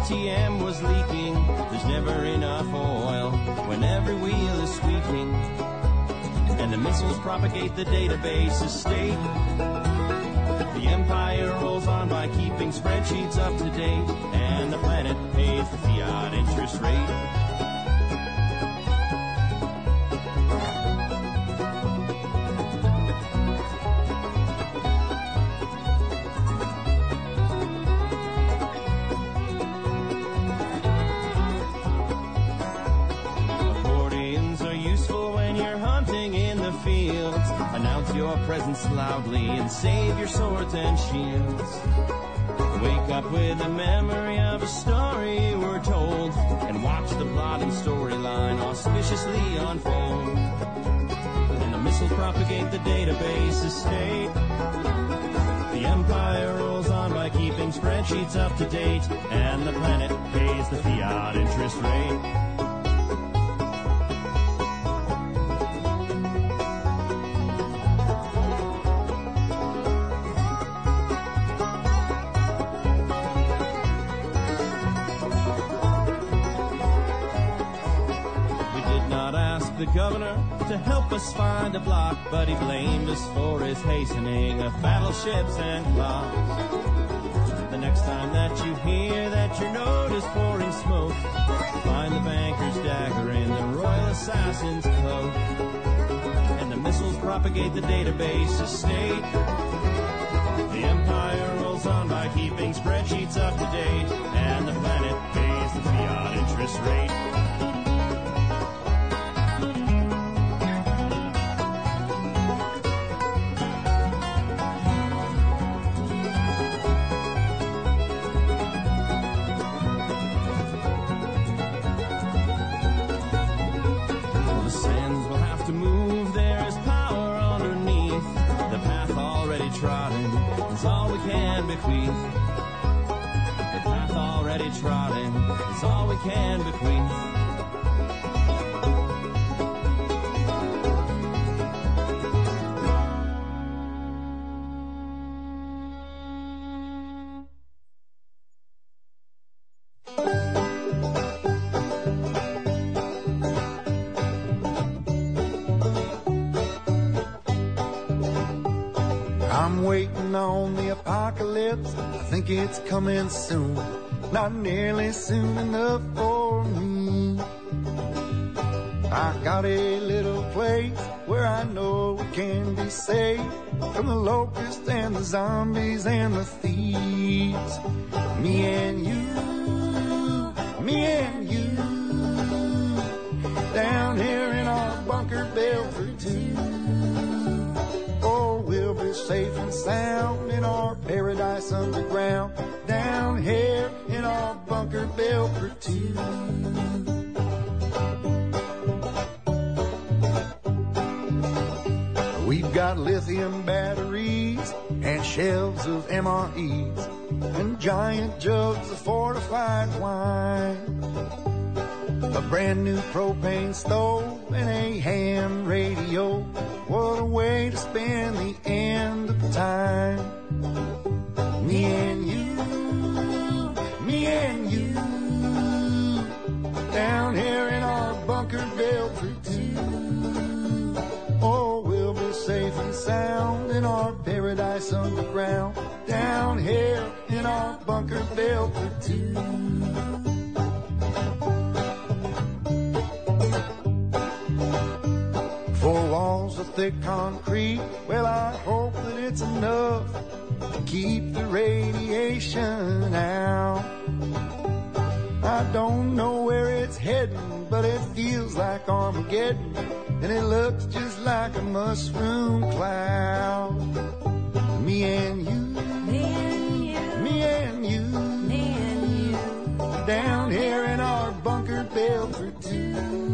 ATM was leaking. There's never enough oil when every wheel is squeaking. And the missiles propagate the database estate. The empire rolls on by keeping spreadsheets up to date. And the planet pays the fiat interest rate. Your presence loudly and save your swords and shields. Wake up with a memory of a story we're told and watch the plot and storyline auspiciously unfold. And the missiles propagate the database estate. The empire rolls on by keeping spreadsheets up to date, and the planet pays the fiat interest rate. The governor to help us find a block, but he blamed us for his hastening of battleships and clocks. The next time that you hear that your note is pouring smoke, find the banker's dagger in the royal assassin's cloak. And the missiles propagate the database estate. The empire rolls on by keeping spreadsheets up to date, and the planet pays the fiat interest rate. The path already trodden is all we can bequeath. I'm waiting on the apocalypse. I think it's coming soon. Not nearly soon enough for me. I got a little place where I know we can be safe from the locusts and the zombies and the thieves. Me and you, down here in our bunker built for two. Oh, we'll be safe and sound in our paradise underground, down here in our bunker built for two. We've got lithium batteries and shelves of MREs and giant jugs of fortified wine, a brand new propane stove and a ham radio. What a way to spend the end of time. Me and you, down here in our bunker built for two. Oh, we'll be safe and sound in our paradise underground, down here in our bunker built for two. Four walls of thick concrete, well, I hope that it's enough to keep the radiation out. I don't know where it's heading, but it feels like Armageddon, and it looks just like a mushroom cloud. Me and you, down here in our bunker built for two.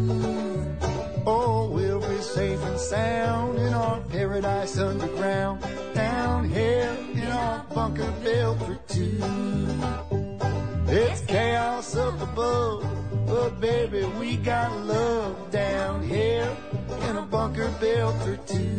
Oh, we'll be safe and sound in our paradise underground, down here in our bunker built for two. It's chaos up above, but baby, we got love down here in a bunker built for two.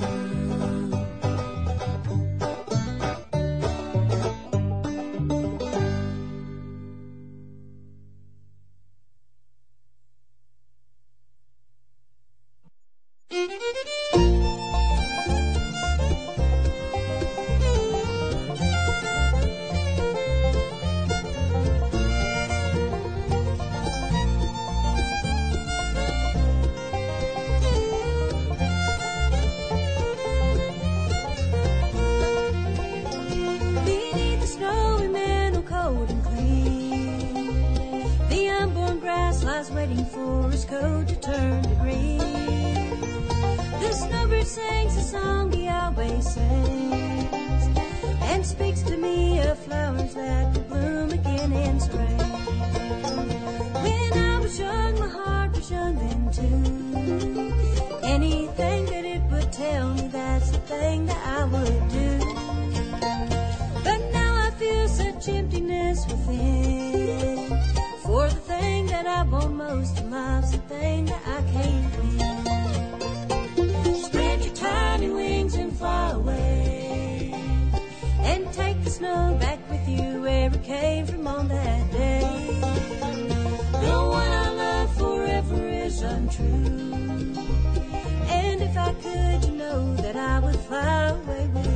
lies waiting for his coat to turn to green. The snowbird sings a song he always sings, and speaks to me of flowers that will bloom again in spring. When I was young, my heart was young then too. Anything that it would tell me, that's the thing that I would do. But now I feel such emptiness within, for the thing that I want most in life's the thing that I can't win. Spread your tiny wings and fly away, and take the snow back with you where it came from on that day. The one I love forever is untrue, and if I could, you know that I would fly away with you.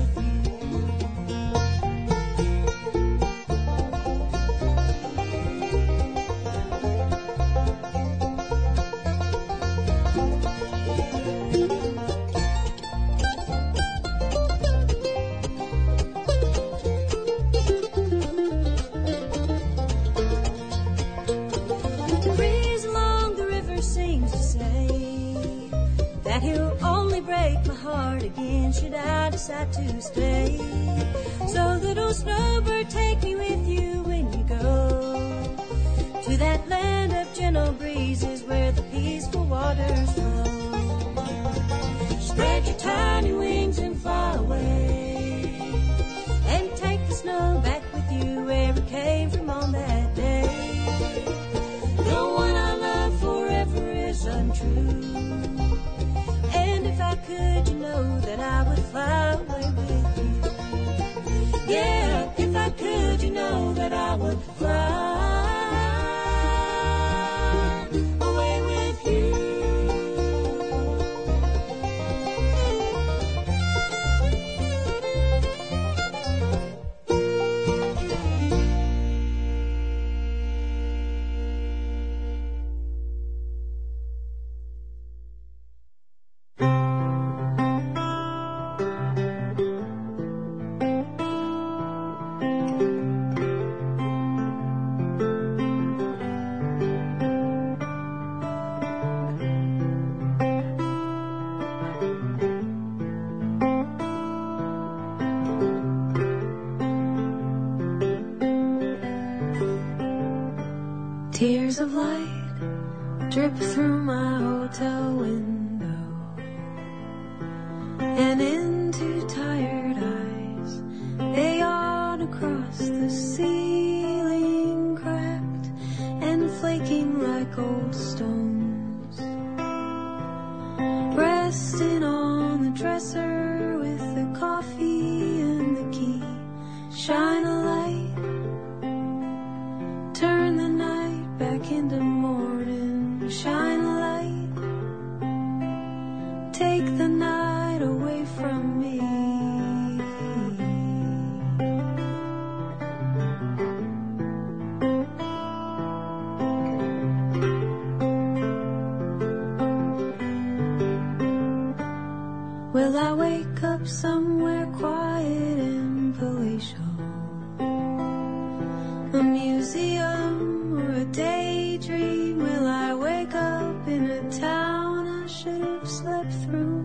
Should I decide to stay? So little snowbird, take me with you when you go to that land of gentle breezes where the peaceful waters flow. Spread your tiny wings and fly away, and take the snow back with you where it came from on that day. The one I love forever is untrue, and if I could, you know that I would fly away with you. Yeah, if I could, you know that I would fly away with you. Tears of light drip through my hotel window and into tired eyes. They yawn across the ceiling, cracked and flaking like old stones. Resting on the dresser with the coffee and the key. Shine a light, turn the night back into morning. Shine a light, take the night away from me. Will I wake up somewhere quiet and palatial? A museum or a daydream? Will I wake up in a town I should have slept through?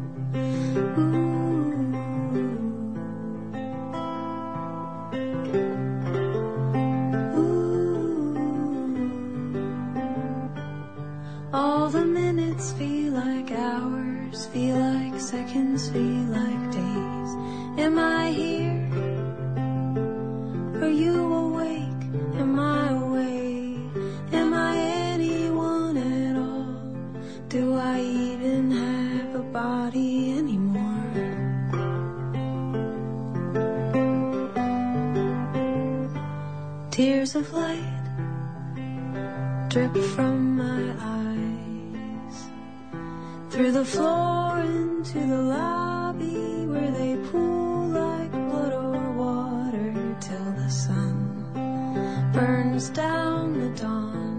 All the minutes feel like hours, feel like seconds, feel like days. Am I here? Are you awake? Am I awake? Am I anyone at all? Do I even have a body anymore? Tears of light drip from my eyes, through the floor into the lobby where they pool like blood or water till the sun burns down the dawn,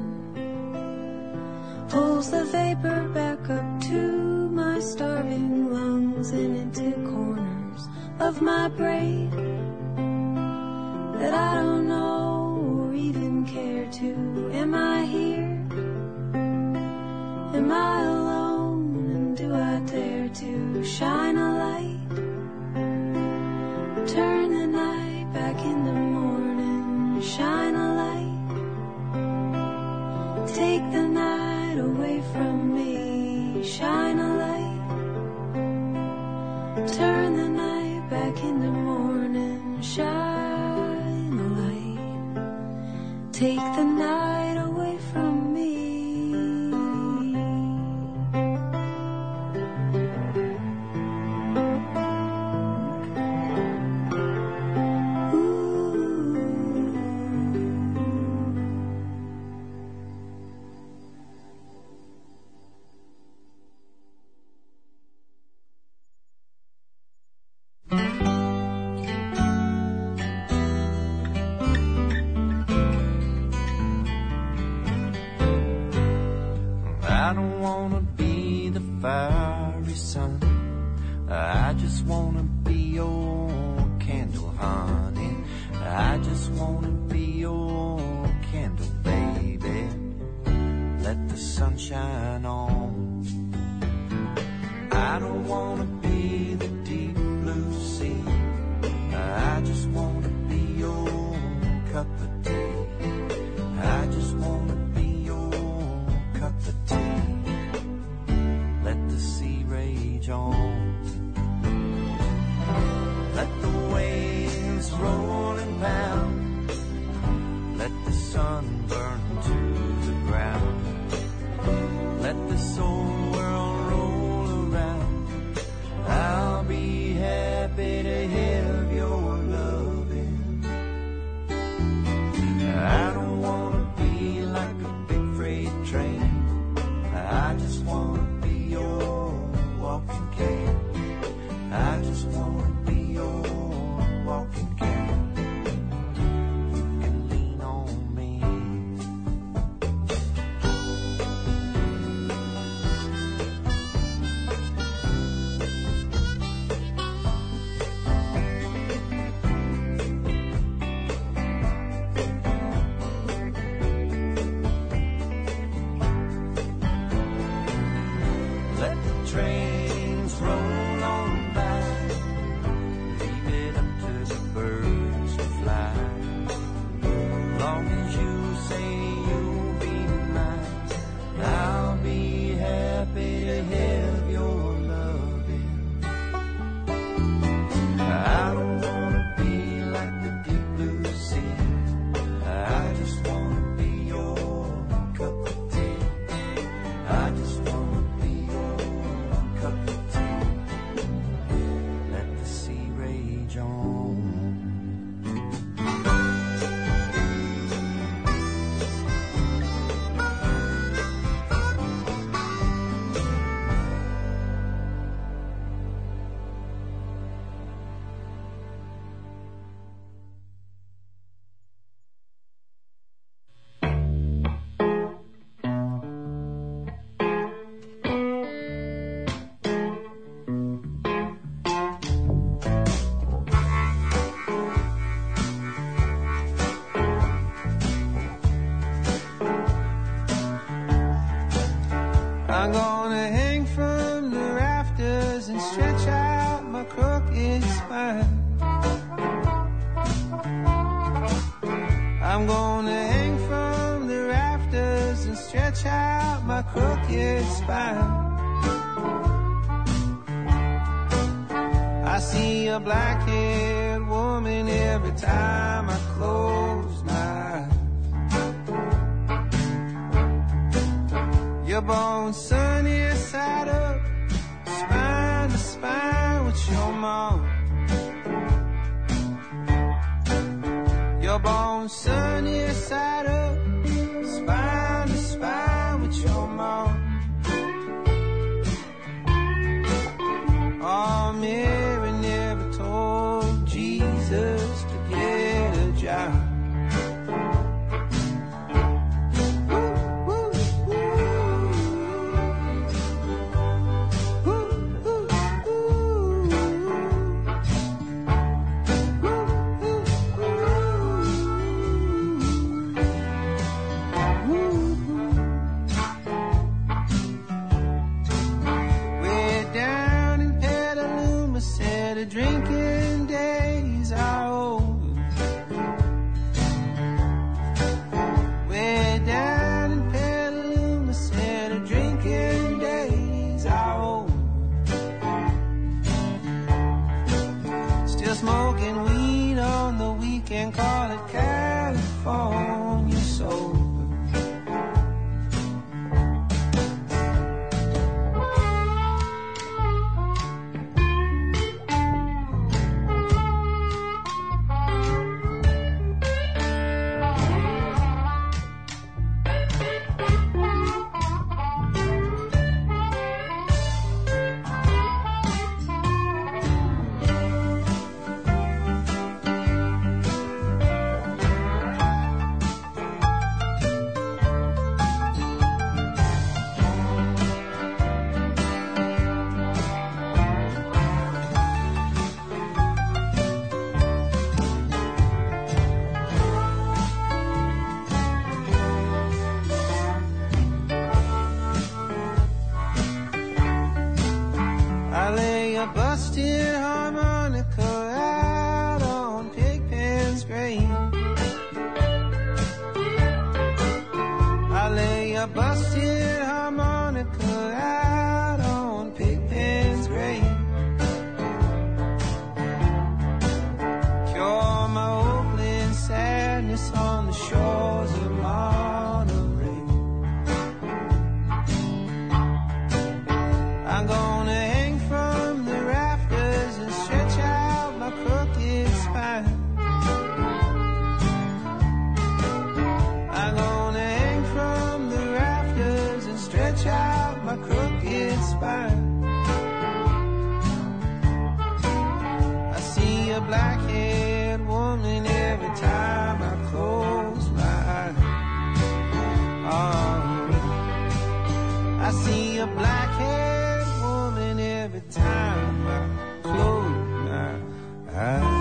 pulls the vapor back up to my starving lungs and into corners of my brain that I don't know or even care to. Am I here? Am I alone, and do I dare to shine a light? Turn the night back into morning, shine a light. Take the night away from me, shine a light. Turn the night back into morning, shine a light. Take the night away from me. I don't wanna be the fiery sun. I just wanna be your candle, honey. I just wanna be your candle, baby. Let the sun shine on. I don't wanna be the deep blue sea. I just wanna be your cup of tea. I just wanna be your cup of tea. Let the sea rage on. Let the waves roll and pound. Let the sun burn to the ground. Let this old world roll around. I'll be happy to have your loving. I don't wanna be like a big freight train. I just wanna be your walking cane. I just wanna be your walking cane. You can lean on me. Let the trains roll on by. Leave it up to the birds to fly. Long as you say you'll be mine, I'll be happy to have your loving. I don't wanna be like the deep blue sea. I just wanna be your cup of tea. I just wanna be your cup of tea. Let the sea rage on. I'm gonna hang from the rafters and stretch out my crooked spine. I'm gonna hang from the rafters and stretch out my crooked spine. I see a black-haired woman every time I close my eyes. You're born sunny side up, spine to spine with your mom. You're born sunny side up, spine to spine with your mom. Oh, Mary never told Jesus to get a job. California sober. I lay a busted harmonica out on Pigpen's grave. I lay a busted harmonica out on Pigpen's grave. Cure my Oakland sadness on the shores of Monterey. I'm gonna hang from the rafters and stretch out my crooked spine. I'm gonna hang from the rafters and stretch out my crooked spine. I see a black-haired woman every time I close my eyes. Oh, I see a black-haired woman every time I close my eyes.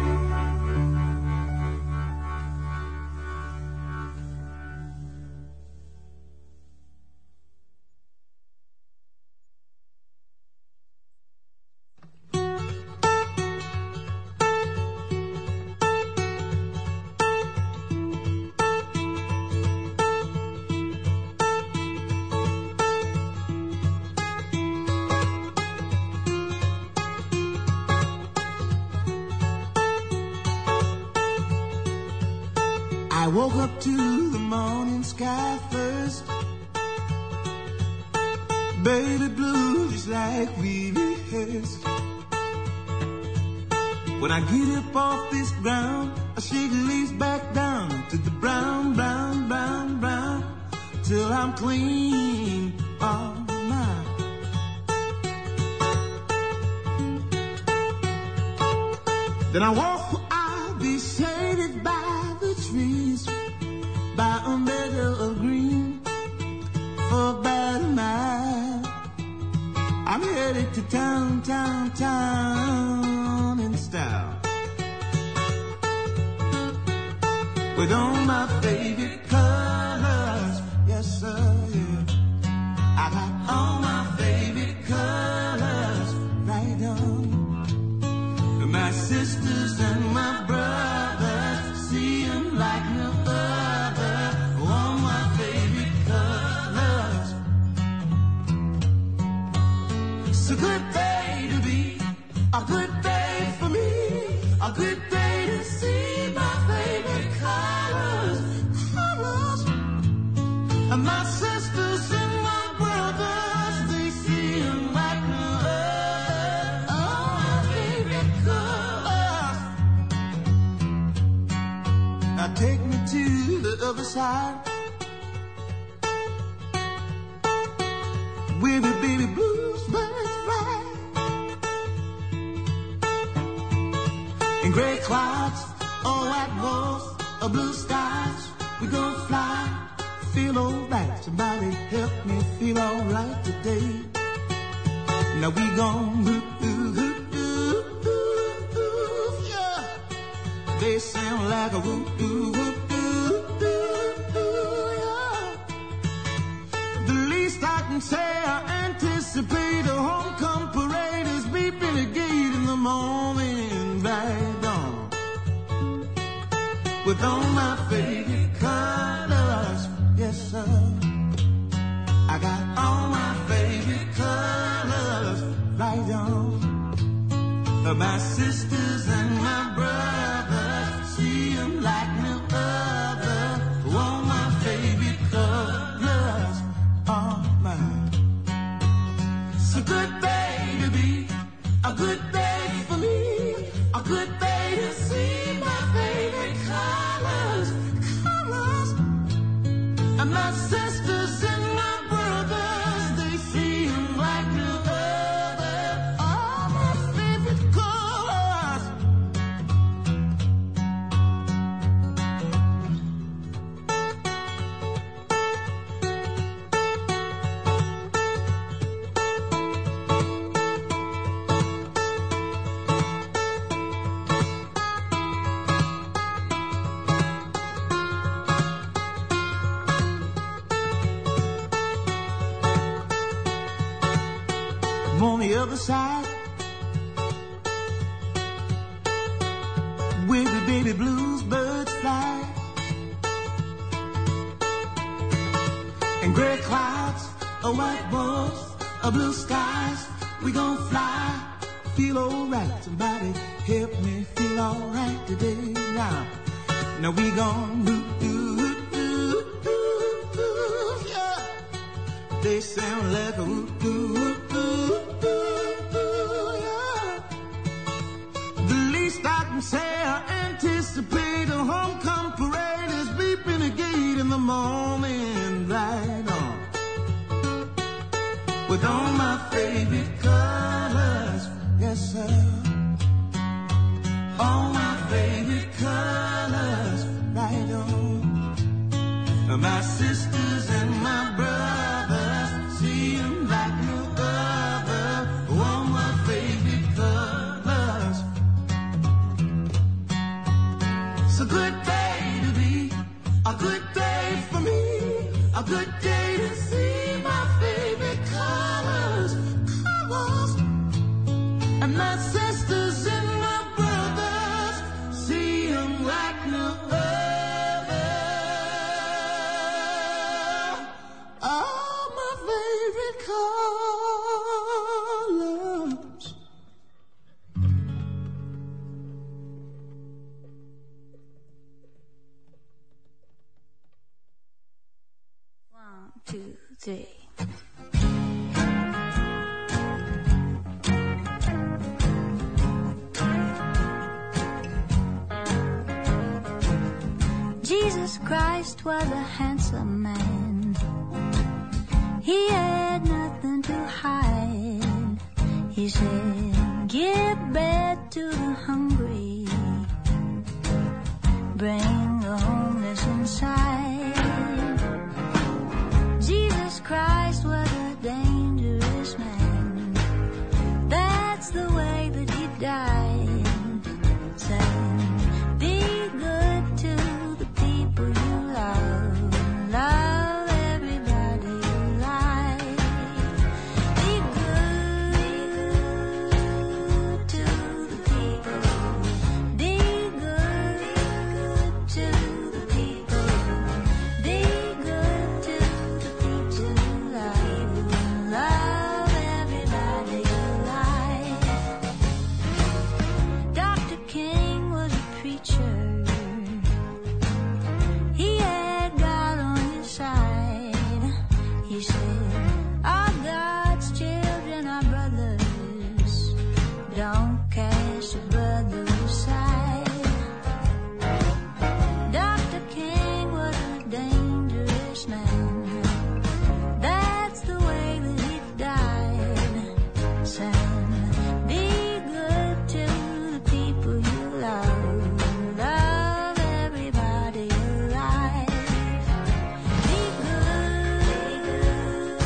I woke up to the morning sky first. Baby blue, just like we rehearsed. When I get up off this ground, I shake the leaves back down to the brown, brown, brown, brown, till I'm clean all night. Then I walk where I'll be shaded by the trees, by a meadow of green, for about a mile. I'm headed to town, town, town in style, with all my favorite colors. Yes, sir, yeah. I got all my favorite colors right on. My sisters and my brothers see them like no other. All my favorite colors. It's a good day to be, a good day for me, a good day to see my favorite colors. Colors. And my sisters and my brothers, they see them like no other. All my favorite colors. Now take me to the other side, where the baby blues birds fly, in gray clouds or white walls or blue skies. We gon' fly, feel alright. Somebody help me feel alright today. Now we gon' yeah. They sound like a whoop, whoop, whoop, yeah. The least I can say, I anticipate a homecoming parade is beeping the gate in the morning right on, with all my favorite colors. Yes, sir. I got all my favorite colors right on. My sisters and my brothers see them like no other. And my sisters and my brothers, they seem like no other. All my favorite colors. On the other side, where the baby blues birds fly, and gray clouds, a white walls, a blue skies, we gon' fly, feel alright. Somebody help me feel alright today. Now we gon' do, yeah. They sound like a woo-doo. I can say I anticipate a homecoming parade is beeping a gate in the morning, right on. With all my favorite colors, yes sir. All my favorite colors, right on. My sisters and my brothers, see them like no other. All my favorite colors. It's a good day to be, a good day for me, a good day to see my favorite colors, colors. And my sisters and my brothers, see them like no other. All my favorite colors. One, two, three. Jesus Christ was a handsome man. He had nothing to hide. He said, give bread to the hungry, bring the homeless inside. Jesus Christ was a dangerous man. That's the way that he died. Saying, be good to the people you love. Love everybody you like. Be good to the people. Be good to the people. Be good to the people you love. Love everybody you like. Dr. King was a preacher. He had God on his side. He said, all God's children are brothers. Don't cast your brother aside. Dr. King was a dangerous man. That's the way that he died. Saying, be good to the people you love. Love everybody you like. Be good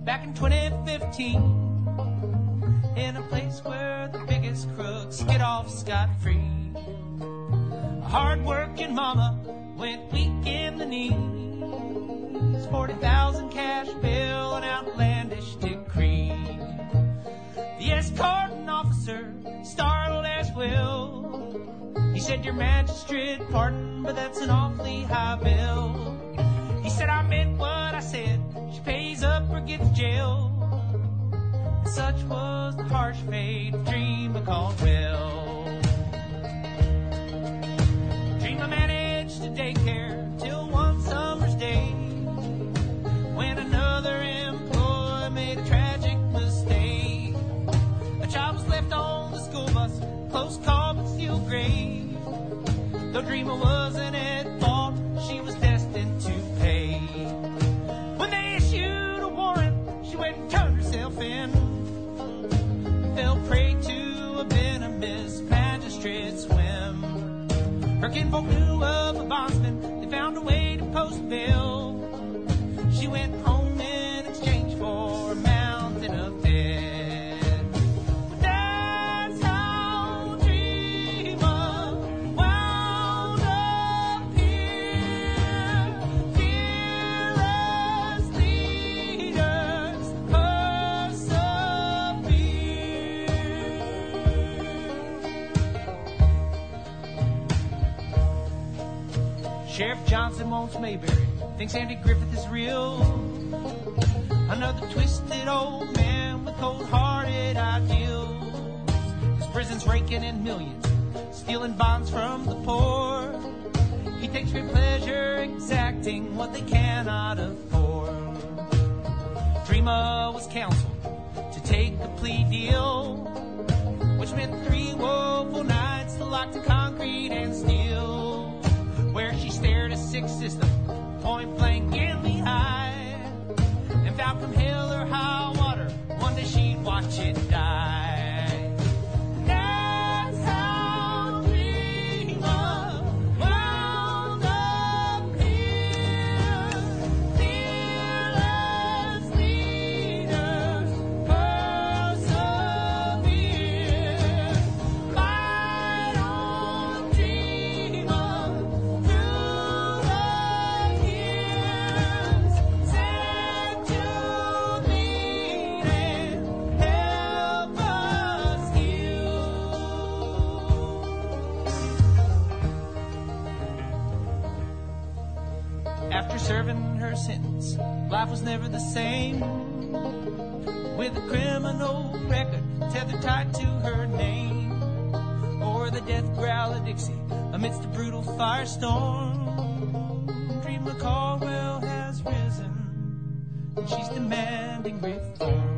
back in 2015 in a place where the biggest crooks get off scot-free. A hard-working mama went weak in the knees, 40,000 cash bill, an outlandish decree. The escorting officer startled as well. He said, "Your magistrate pardon, but that's an awfully high bill." He said, "I meant what I said. She pays up or gets jail." And such was the harsh fate of Dreamer Caldwell. Dreamer managed to daycare till one summer's day, when another employee made a tragic mistake. A child was left on the school bus, close call but still grave. Though Dreamer wasn't at fault, she was destined to pay. When they issued a warrant, she went and turned herself in, fell prey to a venomous magistrate's whim. Her kinfolk knew of a bondsman, they found a way to post bail. She went home in exchange for a mountain of debt. But that's how Dreamer wound up here. Fearless leaders persevere. Sheriff Johnson wants Mayberry, thinks Andy Griffith is real. Another twisted old man with cold-hearted ideals. His prison's raking in millions, stealing bonds from the poor. He takes great pleasure exacting what they cannot afford. Dreamer was counseled to take a plea deal, which meant 3 woeful nights locked to concrete and steel, where she stared a sick system point blank in the eye, and vowed from hell or high water, one day she'd watch it die. That's how Dreamer wound up here. Fearless leaders persevere. Fight on, Dreamer, through the years. Set to lead and help us heal. After serving her sentence, life was never the same, with a criminal record tethered tight to her name, or the death growl of Dixie amidst a brutal firestorm. Dreamer Caldwell has risen, and she's demanding reform.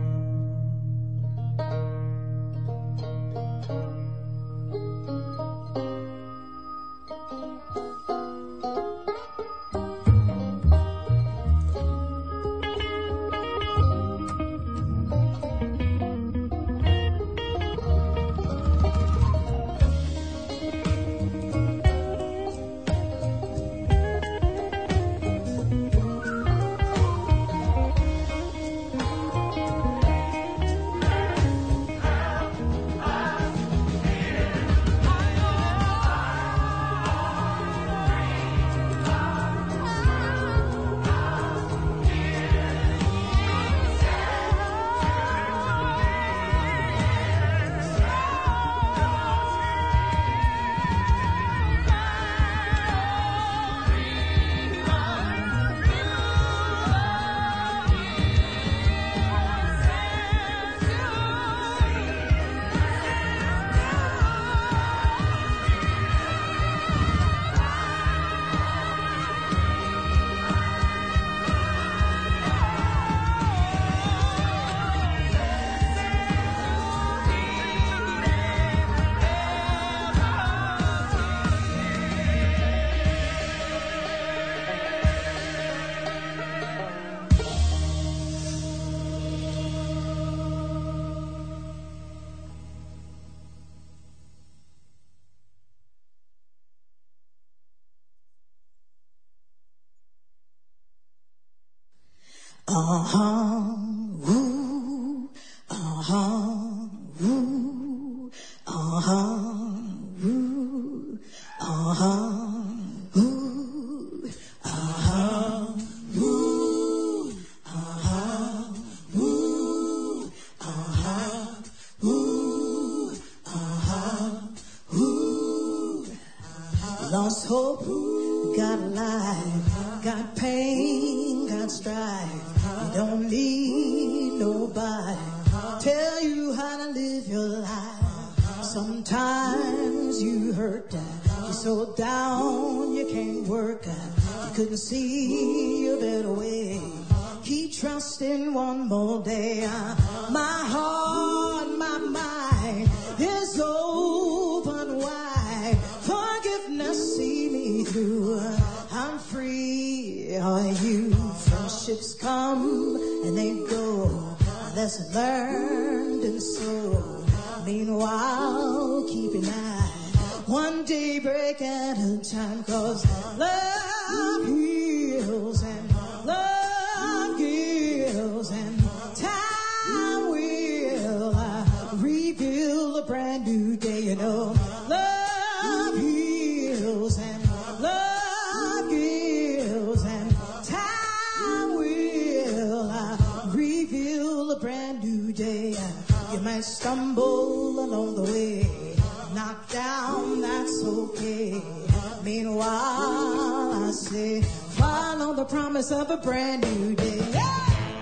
Lost hope, got life, got pain, got strife. You don't need nobody tell you how to live your life. Sometimes you hurt, you're so down you can't work. You couldn't see a better way. Keep trusting one more day. My heart, my mind is open wide. Forgiveness see me through. I'm free, are you? Friendships come and they go. Lesson learned and so. Meanwhile, keep an eye. One day break at a time, 'cause love heals and love gives, and time will reveal a brand new day. You know, love heals and love gives, and time will reveal a brand new day. You might stumble along the way, knocked down, that's okay. Meanwhile, I say, follow the promise of a brand new day. Yeah!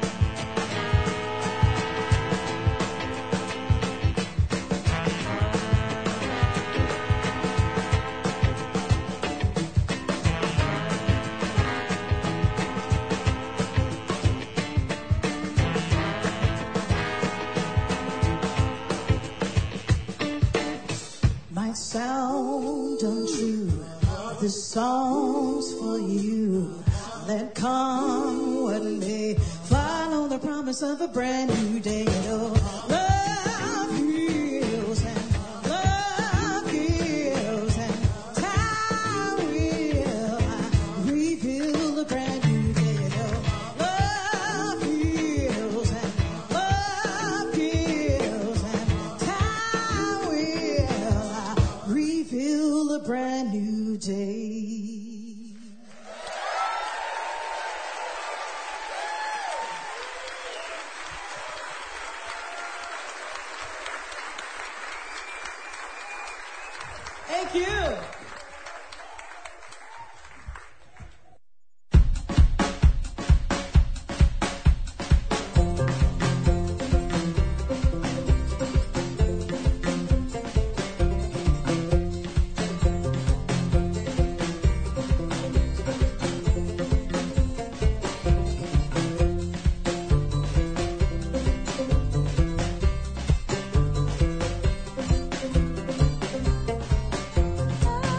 Sound untrue, this song's for you. Let come what may, follow the promise of a brand new day. You know, love heals and love gives, and time will reveal a brand new day. You know, love heals and love gives, and time will reveal a brand new day. Thank you. Oh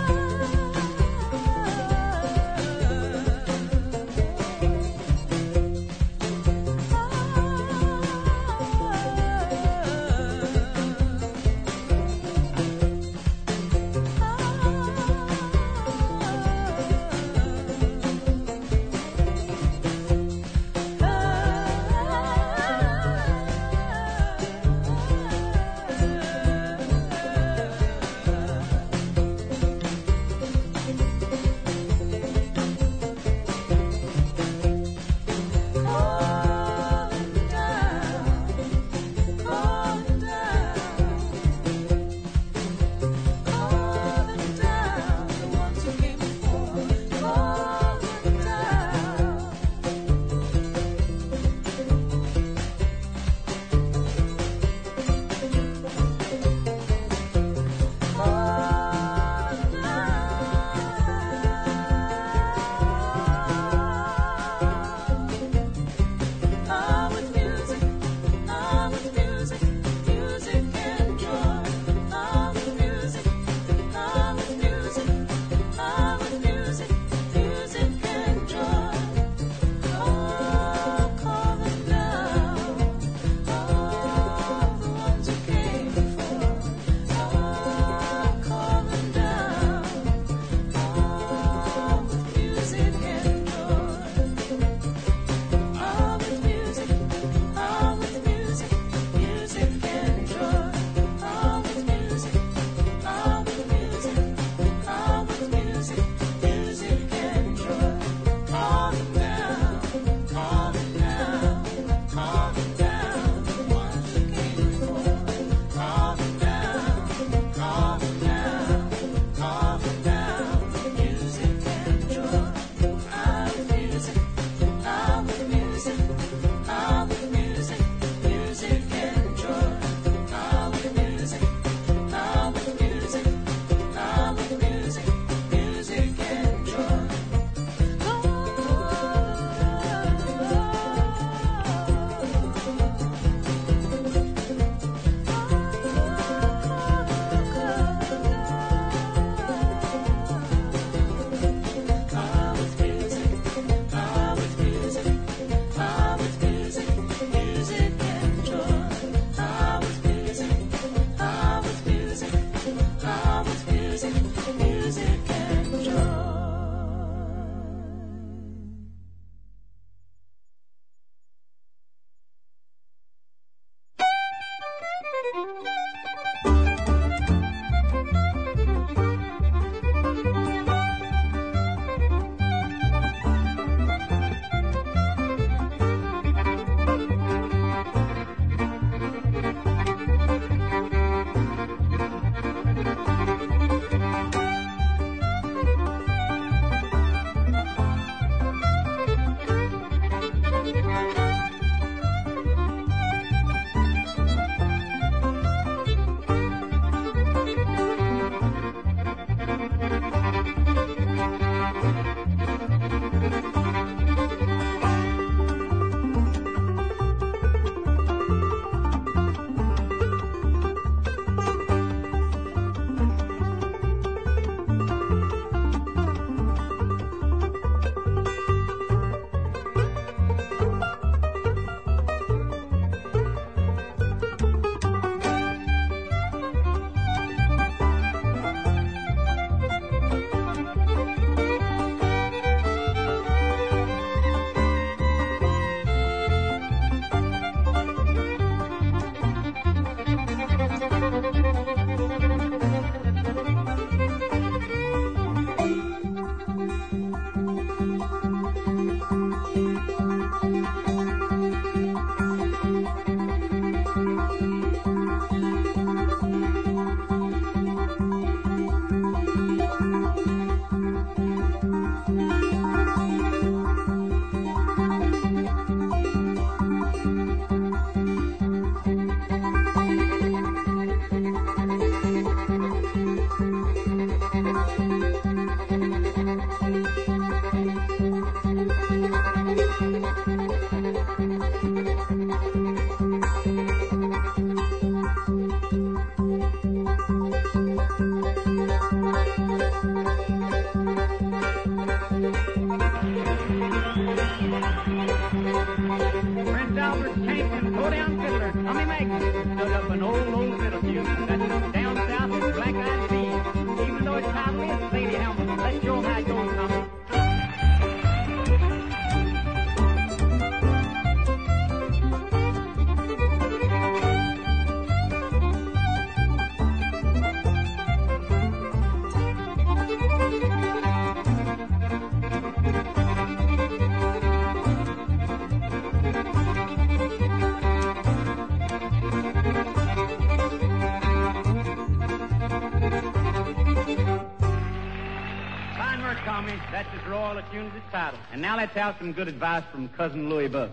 Prince Albert Tank and Go Down Fiddler, Tommy Magnus stood up an old fiddle tune. That's down south with black-eyed peas. Even though it's timely, it's Lady Helmet. Let's show 'em how it goes, Tommy. Tommy, that's as royal a tune as its title. And now let's have some good advice from Cousin Louis Buck.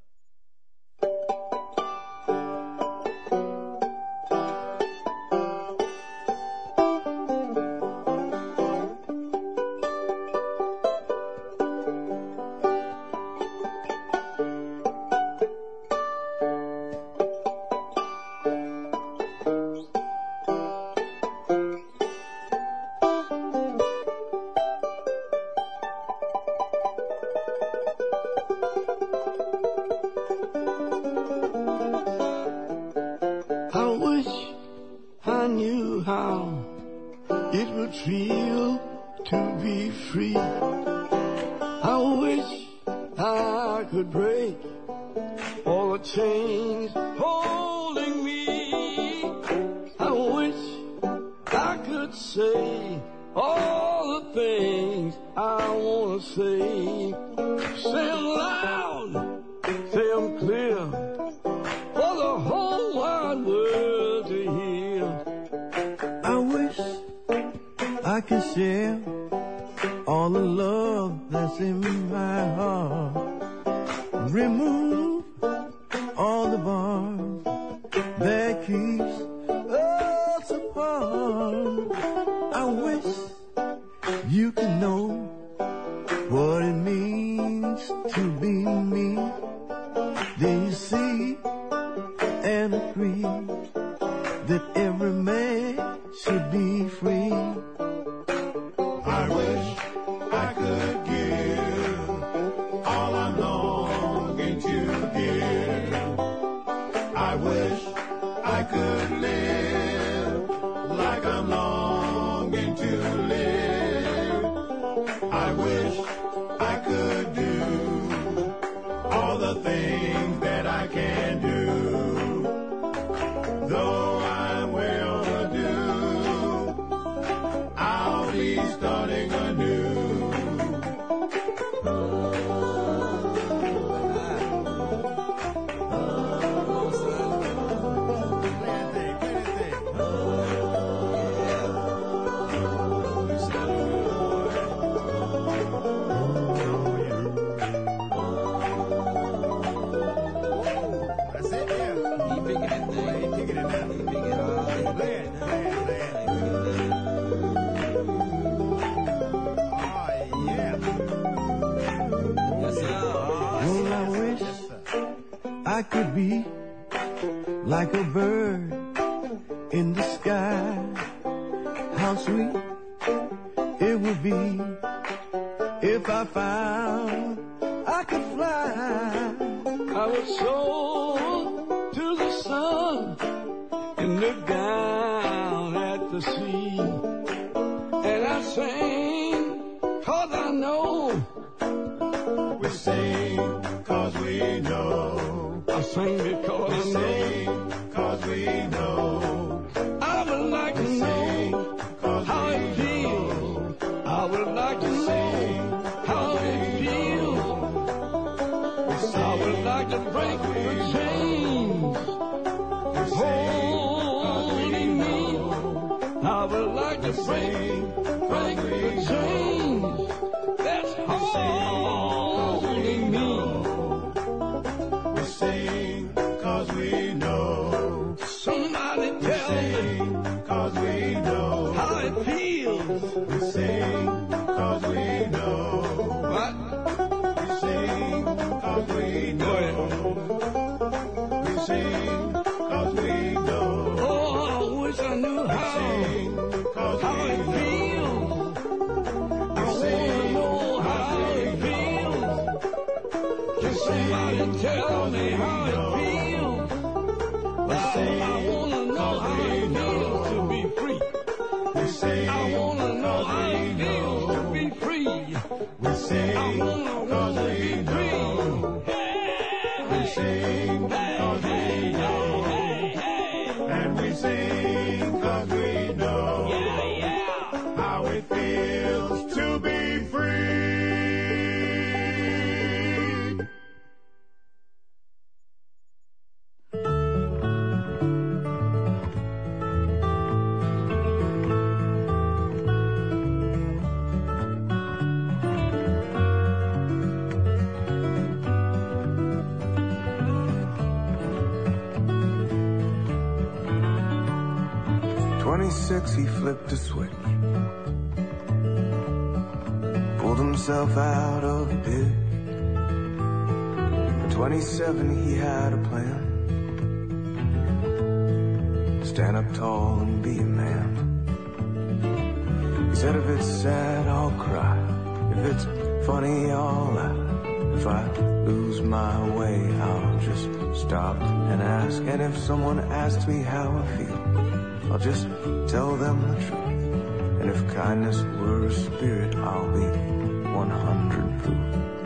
I could be like a bird in the sky. How sweet it would be if I found I could fly. I would soar to the sun and look down at the sea. And I sing 'cause I know. We sing 'cause we know. I sing because I know. 'Cause we know. I would like to know how it feels. I would like to know how it feels. I would like to break the chains holding me. I would like to break the chains that's holding me. We sing 'cause we know. Somebody tell me, 'cause we know how it feels. We sing 'cause we know. What? We sing 'cause we know. We sing 'cause we know. Oh, I wish I knew how it feels. I wanna know how it feels. Can somebody tell me how it feels? I wanna know how it feels to be free. I wanna know how it feels to be free. I wanna be free. We sing 'cause we know. And we sing 'cause we know how it feels to be free. He flipped a switch, pulled himself out of a ditch. At 27 he had a plan, stand up tall and be a man. He said if it's sad I'll cry, if it's funny I'll laugh. If I lose my way I'll just stop and ask. And if someone asks me how I feel, I'll just tell them the truth. And if kindness were a spirit, I'll be 100 proof.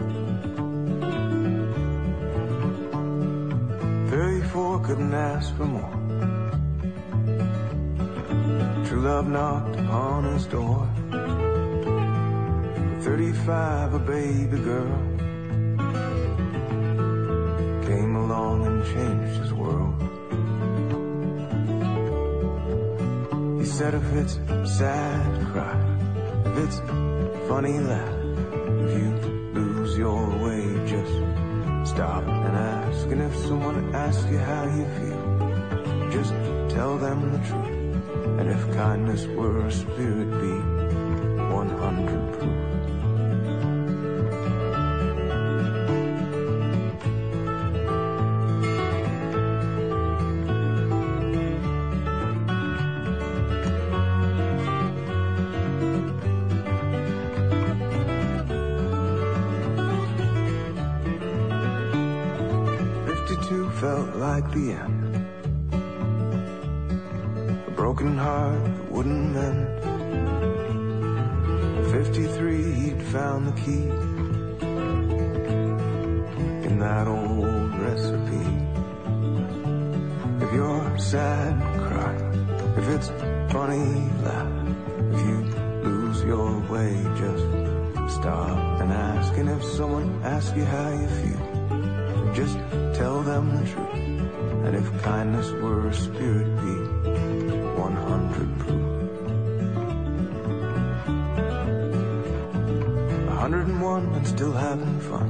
34 couldn't ask for more. True love knocked upon his door. 35, a baby girl came along and changed his world. He said if it's sad, cry. If it's funny, laugh. If you lose your way, just stop and ask. And if someone asks you how you feel, just tell them the truth. And if kindness were a spirit, be 100 proof. Felt like the end, a broken heart that wouldn't mend. At 53 he'd found the key in that old recipe. If you're sad, cry. If it's funny, laugh. If you lose your way, just stop and ask. And if someone asks you how you feel, just tell them the truth. And if kindness were a spirit, be 100 proof. 101 and still having fun,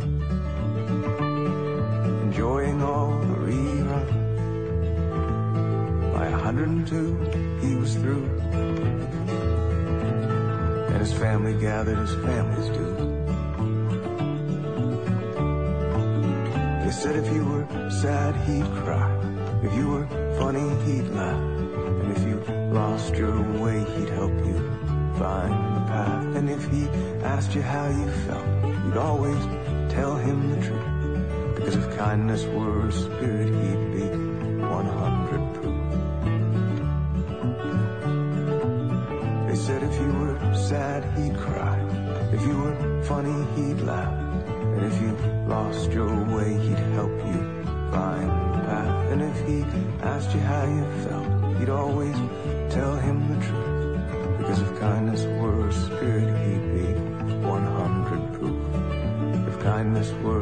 enjoying all the reruns. By 102 he was through, and his family gathered as families do. He said if you were sad, he'd cry. If you were funny, he'd laugh. And if you lost your way, he'd help you find the path. And if he asked you how you felt, you'd always tell him the truth. Because if kindness were a spirit, he'd be 100 proof. They said if you were sad, he'd cry. If you were funny, he'd laugh. And if you lost your way, he'd help you find the path. And if he asked you how you felt, you'd always tell him the truth. Because if kindness were a spirit, he'd be 100 proof. If kindness were